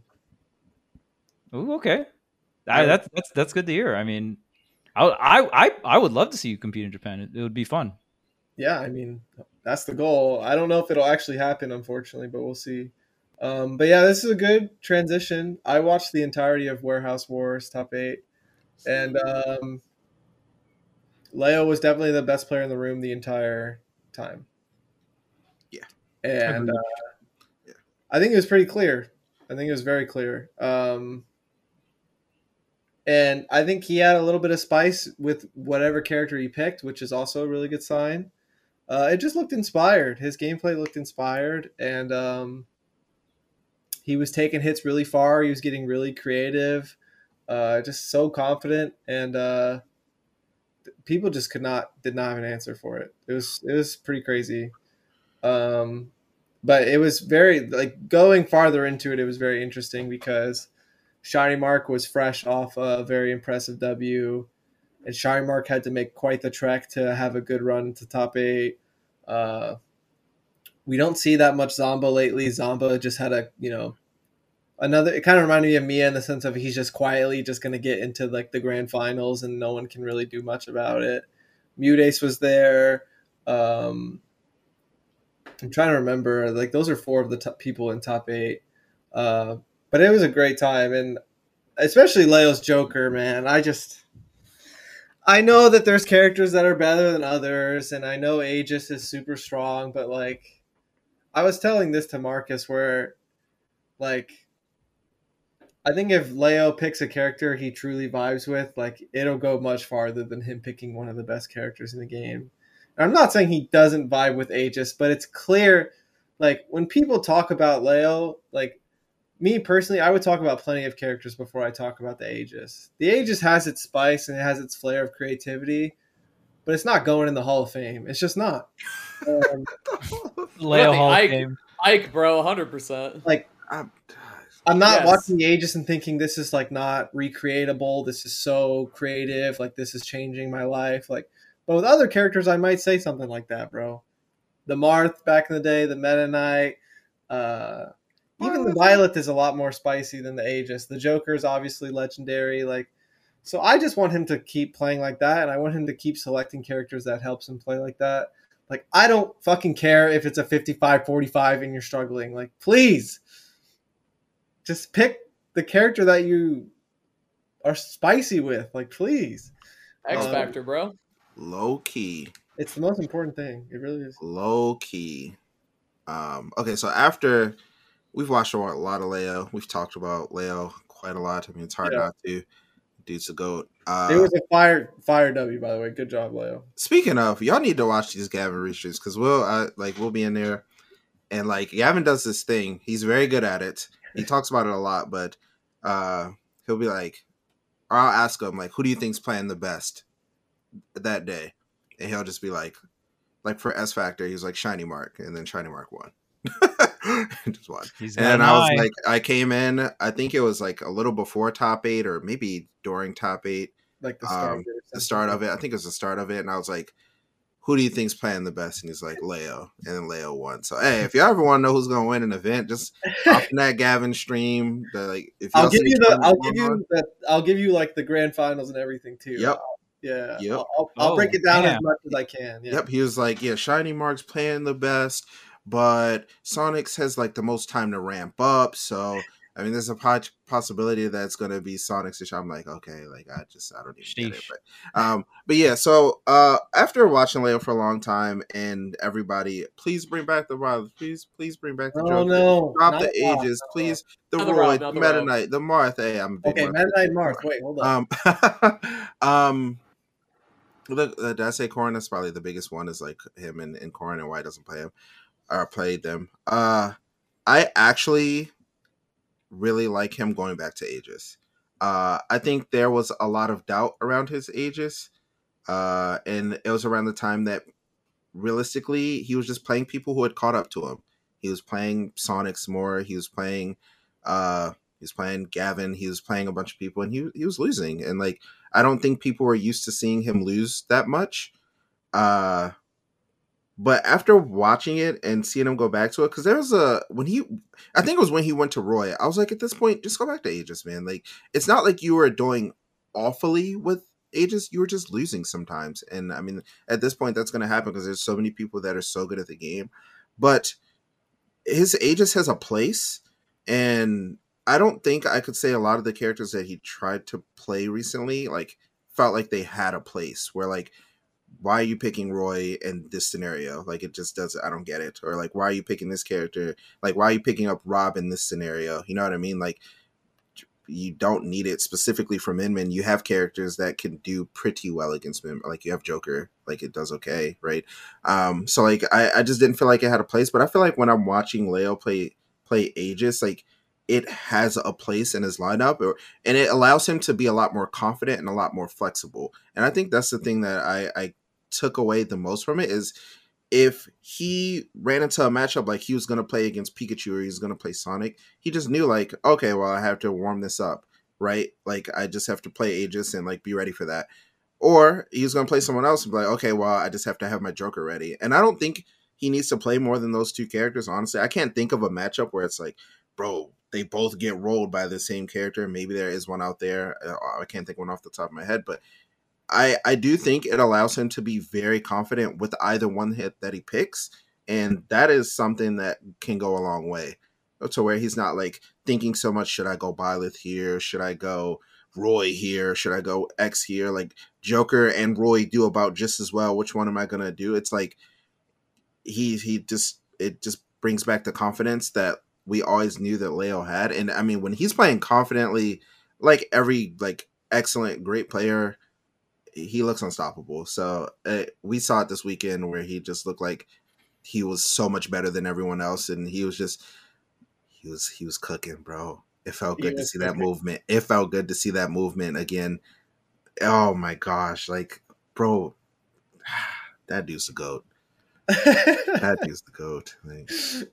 [SPEAKER 5] Ooh, okay. I, that's that's that's good to hear. I mean, I I I, I would love to see you compete in Japan. It, it would be fun.
[SPEAKER 1] Yeah, I mean, that's the goal. I don't know if it'll actually happen, unfortunately, but we'll see. Um, but yeah, this is a good transition. I watched the entirety of Warehouse Wars top eight, and um, Leo was definitely the best player in the room the entire time.
[SPEAKER 2] Yeah.
[SPEAKER 1] And
[SPEAKER 5] Agreed.
[SPEAKER 1] uh,
[SPEAKER 2] Yeah.
[SPEAKER 1] I think it was pretty clear. I think it was very clear. Um, and I think he had a little bit of spice with whatever character he picked, which is also a really good sign. Uh, it just looked inspired. His gameplay looked inspired, and um, he was taking hits really far. He was getting really creative, uh, just so confident, and uh, people just could not did not have an answer for it. It was it was pretty crazy, um, but it was very like going farther into it. It was very interesting because Shiny Mark was fresh off a very impressive W. And Shiny Mark had to make quite the trek to have a good run to top eight. Uh, we don't see that much Zamba lately. Zamba just had a, you know, another, it kind of reminded me of Mia in the sense of he's just quietly just going to get into like the grand finals and no one can really do much about it. Mudace was there. Um, I'm trying to remember, like those are four of the top people in top eight. Uh, but it was a great time. And especially Leo's Joker, man. I just... I know that there's characters that are better than others, and I know Aegis is super strong, but, like, I was telling this to Marcus where, like, I think if Leo picks a character he truly vibes with, like, it'll go much farther than him picking one of the best characters in the game. And I'm not saying he doesn't vibe with Aegis, but it's clear, like, when people talk about Leo, like, me personally, I would talk about plenty of characters before I talk about the Aegis. The Aegis has its spice and it has its flair of creativity, but it's not going in the Hall of Fame. It's just not. Um,
[SPEAKER 5] Leo
[SPEAKER 3] Nothing.
[SPEAKER 5] Hall of
[SPEAKER 3] Ike-
[SPEAKER 5] Fame.
[SPEAKER 3] Ike, bro, one hundred percent.
[SPEAKER 1] like,
[SPEAKER 2] I'm,
[SPEAKER 1] I'm not
[SPEAKER 3] Yes.
[SPEAKER 1] watching the Aegis and thinking this is like not recreatable. This is so creative. Like, this is changing my life. Like, but with other characters, I might say something like that, bro. The Marth back in the day, the Meta Knight, uh, even the Violet is a lot more spicy than the Aegis. The Joker is obviously legendary. Like, so I just want him to keep playing like that, and I want him to keep selecting characters that helps him play like that. Like, I don't fucking care if it's a fifty-five forty-five and you're struggling. Like, please, just pick the character that you are spicy with. Like, please.
[SPEAKER 3] X
[SPEAKER 1] Um,
[SPEAKER 3] Factor, bro.
[SPEAKER 2] low key.
[SPEAKER 1] It's the most important thing. It really is.
[SPEAKER 2] Low key. Um, okay, so after we've watched a lot of Leo, we've talked about Leo quite a lot. I mean, it's hard
[SPEAKER 1] Yeah.
[SPEAKER 2] not to. Dude's a goat. Uh,
[SPEAKER 1] It was a fire fire W, by the way. Good job, Leo.
[SPEAKER 2] Speaking of, y'all need to watch these Gavin restreams because we'll I, like we'll be in there And like Gavin does this thing. He's very good at it. He talks about it a lot, but uh, he'll be like, or I'll ask him like, who do you think's playing the best that day? And he'll just be like, like for S Factor, he's like Shiny Mark, and then Shiny Mark won. Just won.
[SPEAKER 5] He's
[SPEAKER 2] And
[SPEAKER 5] got
[SPEAKER 2] then
[SPEAKER 5] an
[SPEAKER 2] I was
[SPEAKER 5] eye.
[SPEAKER 2] like, I came in, I think it was like a little before top eight or maybe during top eight,
[SPEAKER 1] Like the start
[SPEAKER 2] um,
[SPEAKER 1] of it or
[SPEAKER 2] the
[SPEAKER 1] something.
[SPEAKER 2] start of it. I think it was the start of it. And I was like, who do you think's playing the best? And he's like, Leo. And then Leo won. So, hey, if you ever want to know who's going to win an event, just hop in that Gavin stream. The, like, if
[SPEAKER 1] I'll
[SPEAKER 2] y'all
[SPEAKER 1] give
[SPEAKER 2] see
[SPEAKER 1] you the.
[SPEAKER 2] tournament
[SPEAKER 1] I'll
[SPEAKER 2] going
[SPEAKER 1] give
[SPEAKER 2] on-
[SPEAKER 1] you the. I'll give you like the grand finals and everything too.
[SPEAKER 2] Yep.
[SPEAKER 1] Yeah.
[SPEAKER 2] Yep.
[SPEAKER 1] I'll, I'll, I'll
[SPEAKER 5] Oh,
[SPEAKER 1] break it down as
[SPEAKER 5] damn.
[SPEAKER 1] much as I can. Yeah.
[SPEAKER 2] Yep, he was like, yeah, Shiny Mark's playing the best, but Sonics has like the most time to ramp up. So, I mean, there's a po- possibility that it's going to be Sonics. Which I'm like, okay, like I just, I don't even get it.
[SPEAKER 5] Sheesh.
[SPEAKER 2] But, um, but yeah, so uh, after watching Leo for a long time, and everybody, please bring back the Rob. Please, please bring back the
[SPEAKER 1] Oh
[SPEAKER 2] Joker.
[SPEAKER 1] no!
[SPEAKER 2] Drop
[SPEAKER 1] Not
[SPEAKER 2] the
[SPEAKER 1] the Rob,
[SPEAKER 2] ages,
[SPEAKER 1] not the
[SPEAKER 2] please. The
[SPEAKER 3] Not the
[SPEAKER 2] Roy,
[SPEAKER 3] Rob,
[SPEAKER 2] the
[SPEAKER 3] not the
[SPEAKER 2] Meta
[SPEAKER 3] Rob.
[SPEAKER 2] Knight, the Marth. Hey, I'm a big
[SPEAKER 1] Okay,
[SPEAKER 2] Marth.
[SPEAKER 1] Meta Knight Marth. Wait, hold on.
[SPEAKER 2] Um, um, look, uh, did I say Corrin? That's probably the biggest one. Is like him and, and Corrin, and why he doesn't play him or played them. Uh, I actually really like him going back to Aegis. Uh, I think there was a lot of doubt around his Aegis, uh, and it was around the time that realistically he was just playing people who had caught up to him. He was playing Sonics more. He was playing, uh, he was playing Gavin. He was playing a bunch of people, and he he was losing. And like, I don't think people were used to seeing him lose that much. Uh, but after watching it and seeing him go back to it, because there was a when he, I think it was when he went to Roy. I was like, at this point, just go back to Aegis, man. Like, it's not like you were doing awfully with Aegis. You were just losing sometimes, and I mean, at this point, that's going to happen because there's so many people that are so good at the game. But his Aegis has a place, and I don't think I could say a lot of the characters that he tried to play recently like felt like they had a place where like, why are you picking Roy in this scenario? Like, it just doesn't, I don't get it. Or like, why are you picking this character? Like, why are you picking up Rob in this scenario? You know what I mean? Like, you don't need it specifically for Min-Min. You have characters that can do pretty well against Min. Like, you have Joker, like it does okay, right? Um, so like, I, I just didn't feel like it had a place, but I feel like when I'm watching Leo play, play Aegis, like, it has a place in his lineup, or, and it allows him to be a lot more confident and a lot more flexible. And I think that's the thing that I, I took away the most from it is if he ran into a matchup like he was going to play against Pikachu or he was going to play Sonic, he just knew like, okay, well, I have to warm this up, right? Like, I just have to play Aegis and like be ready for that. Or he was going to play someone else and be like, okay, well, I just have to have my Joker ready. And I don't think he needs to play more than those two characters, honestly. I can't think of a matchup where it's like, bro, they both get rolled by the same character. Maybe there is one out there. I can't think one off the top of my head, but I, I do think it allows him to be very confident with either one hit that he picks. And that is something that can go a long way to where he's not like thinking so much, should I go Byleth here? Should I go Roy here? Should I go X here? Like Joker and Roy do about just as well. Which one am I going to do? It's like he, he just, it just brings back the confidence that we always knew that Leo had. And I mean, when he's playing confidently, like every like excellent, great player, he looks unstoppable. So uh, we saw it this weekend where he just looked like he was so much better than everyone else. And he was just, he was, he was cooking, bro. It felt good
[SPEAKER 1] He
[SPEAKER 2] to
[SPEAKER 1] was
[SPEAKER 2] see that
[SPEAKER 1] cooking.
[SPEAKER 2] movement. It felt good to see that movement again. Oh my gosh. Like, bro, that dude's the GOAT. That dude's the GOAT. Like,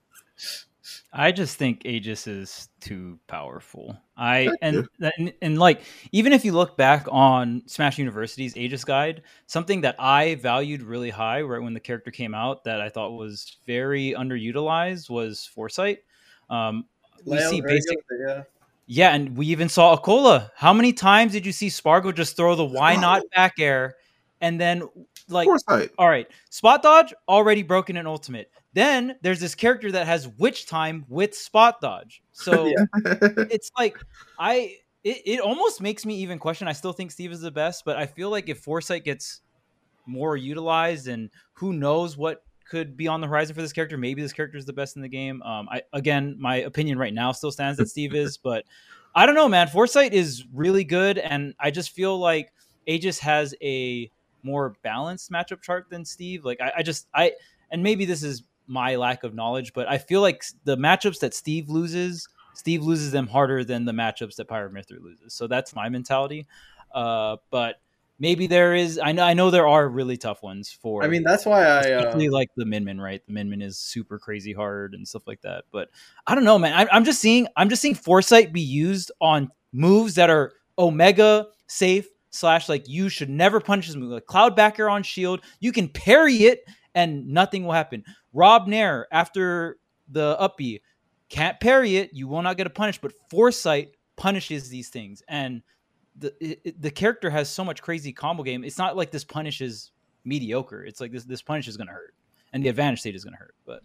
[SPEAKER 5] I just think Aegis is too powerful. I
[SPEAKER 2] Thank
[SPEAKER 5] and,
[SPEAKER 2] you.
[SPEAKER 5] and and like even if you look back on Smash University's Aegis guide, something that I valued really high right when the character came out that I thought was very underutilized was Foresight. Um, we
[SPEAKER 1] Leo's
[SPEAKER 5] see
[SPEAKER 1] very
[SPEAKER 5] basic,
[SPEAKER 1] good with it, yeah.
[SPEAKER 5] yeah, and we even saw Akola. How many times did you see Spargo just throw the why not back air, and then like,
[SPEAKER 2] Foresight.
[SPEAKER 5] all right, spot dodge already broken in ultimate. Then there's this character that has witch time with spot dodge. So
[SPEAKER 1] Yeah.
[SPEAKER 5] it's like I it, it almost makes me even question. I still think Steve is the best, but I feel like if Foresight gets more utilized and who knows what could be on the horizon for this character, maybe this character is the best in the game. Um, I again, my opinion right now still stands that Steve is, but I don't know, man. Foresight is really good, and I just feel like Aegis has a more balanced matchup chart than Steve. Like I, I just I and maybe this is my lack of knowledge, but I feel like the matchups that Steve loses, Steve loses them harder than the matchups that Pyramithra loses. So that's my mentality. Uh, but maybe there is. I know. I know there are really tough ones for.
[SPEAKER 1] I mean, that's why I
[SPEAKER 5] especially
[SPEAKER 1] uh,
[SPEAKER 5] like the Min Min, right? The Min Min is super crazy hard and stuff like that. But I don't know, man. I, I'm just seeing. I'm just seeing Foresight be used on moves that are Omega safe slash like you should never punish this move. Like Cloud Backer on shield, you can parry it and nothing will happen. Rob Nair after the up B can't parry it. You will not get a punish, but Foresight punishes these things and. The it, the character has so much crazy combo game. It's not like this punish is mediocre. It's like this this punish is going to hurt, and the advantage state is going to hurt. But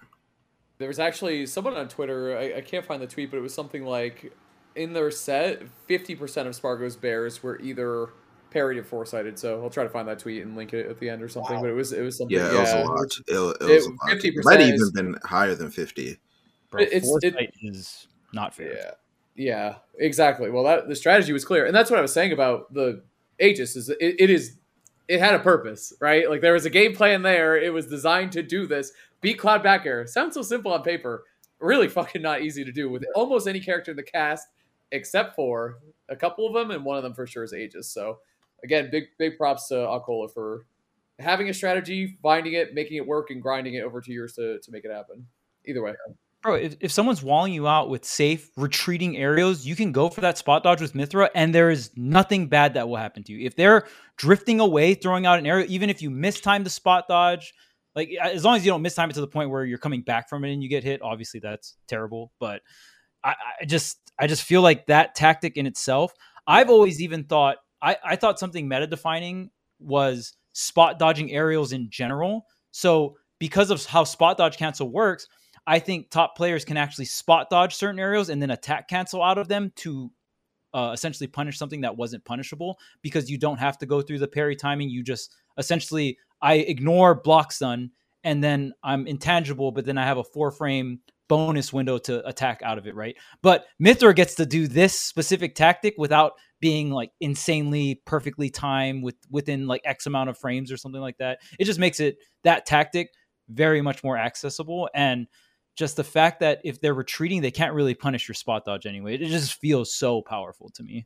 [SPEAKER 3] there was actually someone on Twitter. I, I can't find the tweet, but it was something like in their set, fifty percent of Spargo's bears were either parried or foresighted. So I'll try to find that tweet and link it at the end or something. Wow. But it was it was something.
[SPEAKER 2] Yeah, it
[SPEAKER 3] yeah.
[SPEAKER 2] was a lot. It, it was it, a lot. fifty percent. It might have even been higher than fifty.
[SPEAKER 5] Bro, it's, foresight it, is not fair.
[SPEAKER 3] Yeah. Yeah, exactly. Well, that the strategy was clear, and that's what I was saying about the Aegis. Is it, it is it had a purpose, right? Like there was a game plan there. It was designed to do this. Beat Cloud Back Air. Sounds so simple on paper. Really fucking not easy to do with almost any character in the cast, except for a couple of them, and one of them for sure is Aegis. So again, big big props to Akola for having a strategy, finding it, making it work, and grinding it over two years to to make it happen. Either way.
[SPEAKER 5] Bro, if, if someone's walling you out with safe, retreating aerials, you can go for that spot dodge with Mythra, and there is nothing bad that will happen to you. If they're drifting away, throwing out an aerial, even if you mistime the spot dodge, like as long as you don't mistime it to the point where you're coming back from it and you get hit, obviously that's terrible. But I, I just I just feel like that tactic in itself, I've always even thought, I, I thought something meta-defining was spot dodging aerials in general. So because of how spot dodge cancel works, I think top players can actually spot dodge certain aerials and then attack cancel out of them to uh, essentially punish something that wasn't punishable because you don't have to go through the parry timing. You just essentially, I ignore block stun and then I'm intangible, but then I have a four frame bonus window to attack out of it, right? But Mythra gets to do this specific tactic without being like insanely perfectly timed with within like X amount of frames or something like that. It just makes it that tactic very much more accessible. And just the fact that if they're retreating, they can't really punish your spot dodge anyway. It just feels so powerful to me.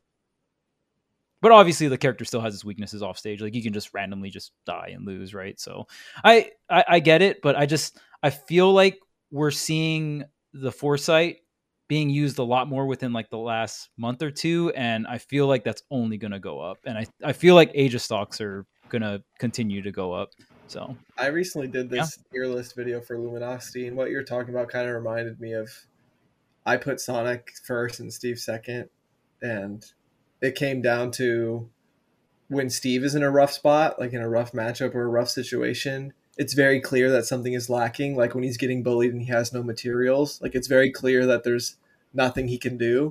[SPEAKER 5] But obviously the character still has its weaknesses off stage. Like you can just randomly just die and lose, right? So I, I, I get it, but I just, I feel like we're seeing the foresight being used a lot more within like the last month or two. And I feel like that's only going to go up. And I, I feel like Aegis stocks are going to continue to go up. So
[SPEAKER 1] I recently did this yeah. tier list video for Luminosity, and what you're talking about kind of reminded me of I put Sonic first and Steve second, and it came down to when Steve is in a rough spot, like in a rough matchup or a rough situation, it's very clear that something is lacking. Like when he's getting bullied and he has no materials, like it's very clear that there's nothing he can do.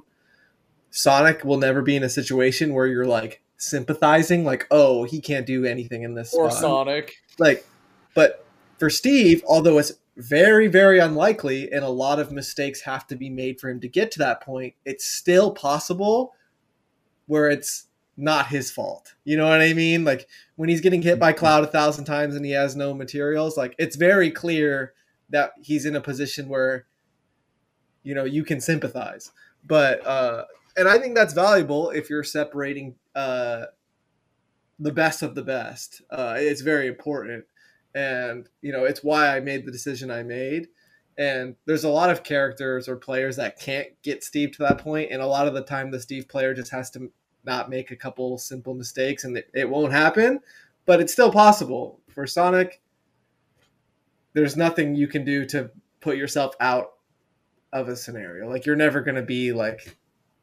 [SPEAKER 1] Sonic will never be in a situation where you're like sympathizing, like, oh, he can't do anything in this
[SPEAKER 3] or
[SPEAKER 1] spot.
[SPEAKER 3] Sonic.
[SPEAKER 1] Like, but for Steve, although it's very, very unlikely and a lot of mistakes have to be made for him to get to that point, it's still possible where it's not his fault. You know what I mean? Like when he's getting hit by Cloud a thousand times and he has no materials, like it's very clear that he's in a position where, you know, you can sympathize. But, uh, and I think that's valuable if you're separating uh, the best of the best. Uh, it's very important. And, you know, it's why I made the decision I made. And there's a lot of characters or players that can't get Steve to that point. And a lot of the time the Steve player just has to not make a couple simple mistakes and it, it won't happen. But it's still possible. For Sonic, there's nothing you can do to put yourself out of a scenario. Like you're never going to be like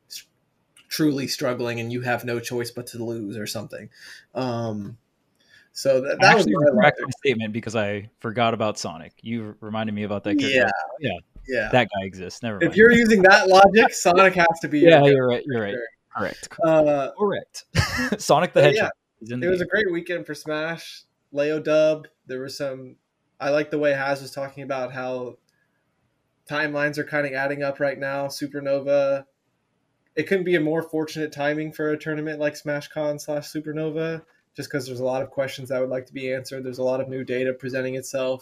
[SPEAKER 1] truly struggling and you have no choice but to lose or something. Um, so that, that was my
[SPEAKER 5] correct statement because I forgot about Sonic. You reminded me about that character.
[SPEAKER 1] Yeah.
[SPEAKER 5] Yeah.
[SPEAKER 1] Yeah.
[SPEAKER 5] That guy exists. Never mind.
[SPEAKER 1] If you're using that logic, Sonic has to be.
[SPEAKER 5] Yeah, you're right. You're right. Correct.
[SPEAKER 1] Uh,
[SPEAKER 5] Correct. Sonic the Hedgehog.
[SPEAKER 1] Yeah, it was a great weekend for Smash. Leo dub. There was some. I like the way Haz was talking about how timelines are kind of adding up right now. Supernova. It couldn't be a more fortunate timing for a tournament like SmashCon slash Supernova, just because there's a lot of questions that would like to be answered. There's a lot of new data presenting itself.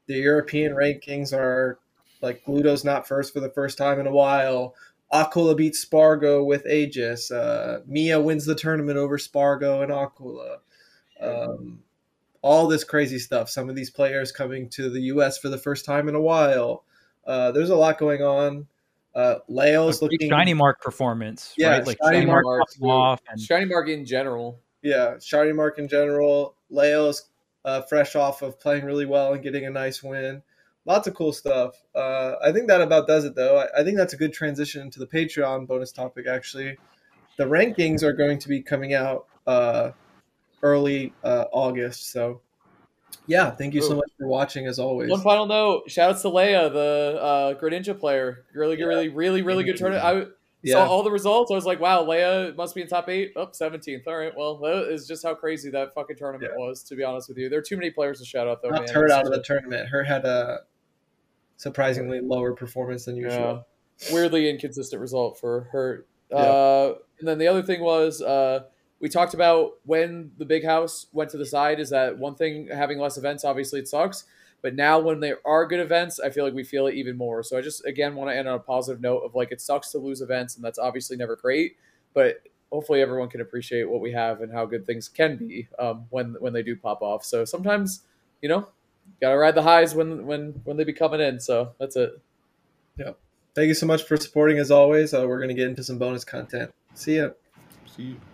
[SPEAKER 1] The European rankings are like Gluto's not first for the first time in a while. Aquila beats Spargo with Aegis. Uh, Mia wins the tournament over Spargo and Aquila. Um, all this crazy stuff. Some of these players coming to the U S for the first time in a while. Uh, there's a lot going on. Uh, Leo's
[SPEAKER 5] A big
[SPEAKER 1] looking
[SPEAKER 5] Shiny Mark performance,
[SPEAKER 1] Yeah,
[SPEAKER 5] right? Like
[SPEAKER 1] Shiny
[SPEAKER 5] Shiny
[SPEAKER 1] Mark
[SPEAKER 5] Mark
[SPEAKER 3] Mark,
[SPEAKER 5] popping off, and
[SPEAKER 3] Shiny Mark in general.
[SPEAKER 1] Yeah, Shiny Mark in general. Leo's uh, fresh off of playing really well and getting a nice win. Lots of cool stuff. Uh, I think that about does it, though. I, I think that's a good transition into the Patreon bonus topic, actually. The rankings are going to be coming out uh, early uh, August. So, yeah, thank you so
[SPEAKER 3] Ooh.
[SPEAKER 1] much for watching, as always.
[SPEAKER 3] One final note: shout outs to Leia, the uh, Greninja player. Really,
[SPEAKER 1] Yeah.
[SPEAKER 3] really, really, really good tournament. I
[SPEAKER 1] Yeah.
[SPEAKER 3] saw all the results. I was like, wow, Leia must be in top eight. Oh, seventeenth. All right. Well, that is just how crazy that fucking tournament
[SPEAKER 1] Yeah.
[SPEAKER 3] was, to be honest with you. There are too many players to shout out, though,
[SPEAKER 1] Knocked
[SPEAKER 3] man.
[SPEAKER 1] her
[SPEAKER 3] It's
[SPEAKER 1] out of
[SPEAKER 3] such
[SPEAKER 1] the tournament. Her had a surprisingly lower performance than
[SPEAKER 3] a-
[SPEAKER 1] usual.
[SPEAKER 3] yeah, weirdly inconsistent result for her.
[SPEAKER 1] Yeah.
[SPEAKER 3] Uh, and then the other thing was uh, we talked about when the big house went to the side is that one thing, having less events, obviously it sucks. But now when there are good events, I feel like we feel it even more. So I just, again, want to end on a positive note of like, it sucks to lose events, and that's obviously never great. But hopefully everyone can appreciate what we have and how good things can be um, when when they do pop off. So sometimes, you know, gotta ride the highs when when when they be coming in. So that's it.
[SPEAKER 1] Thank you so much for supporting, as always. Uh, we're going to get into some bonus content. See ya.
[SPEAKER 2] See you.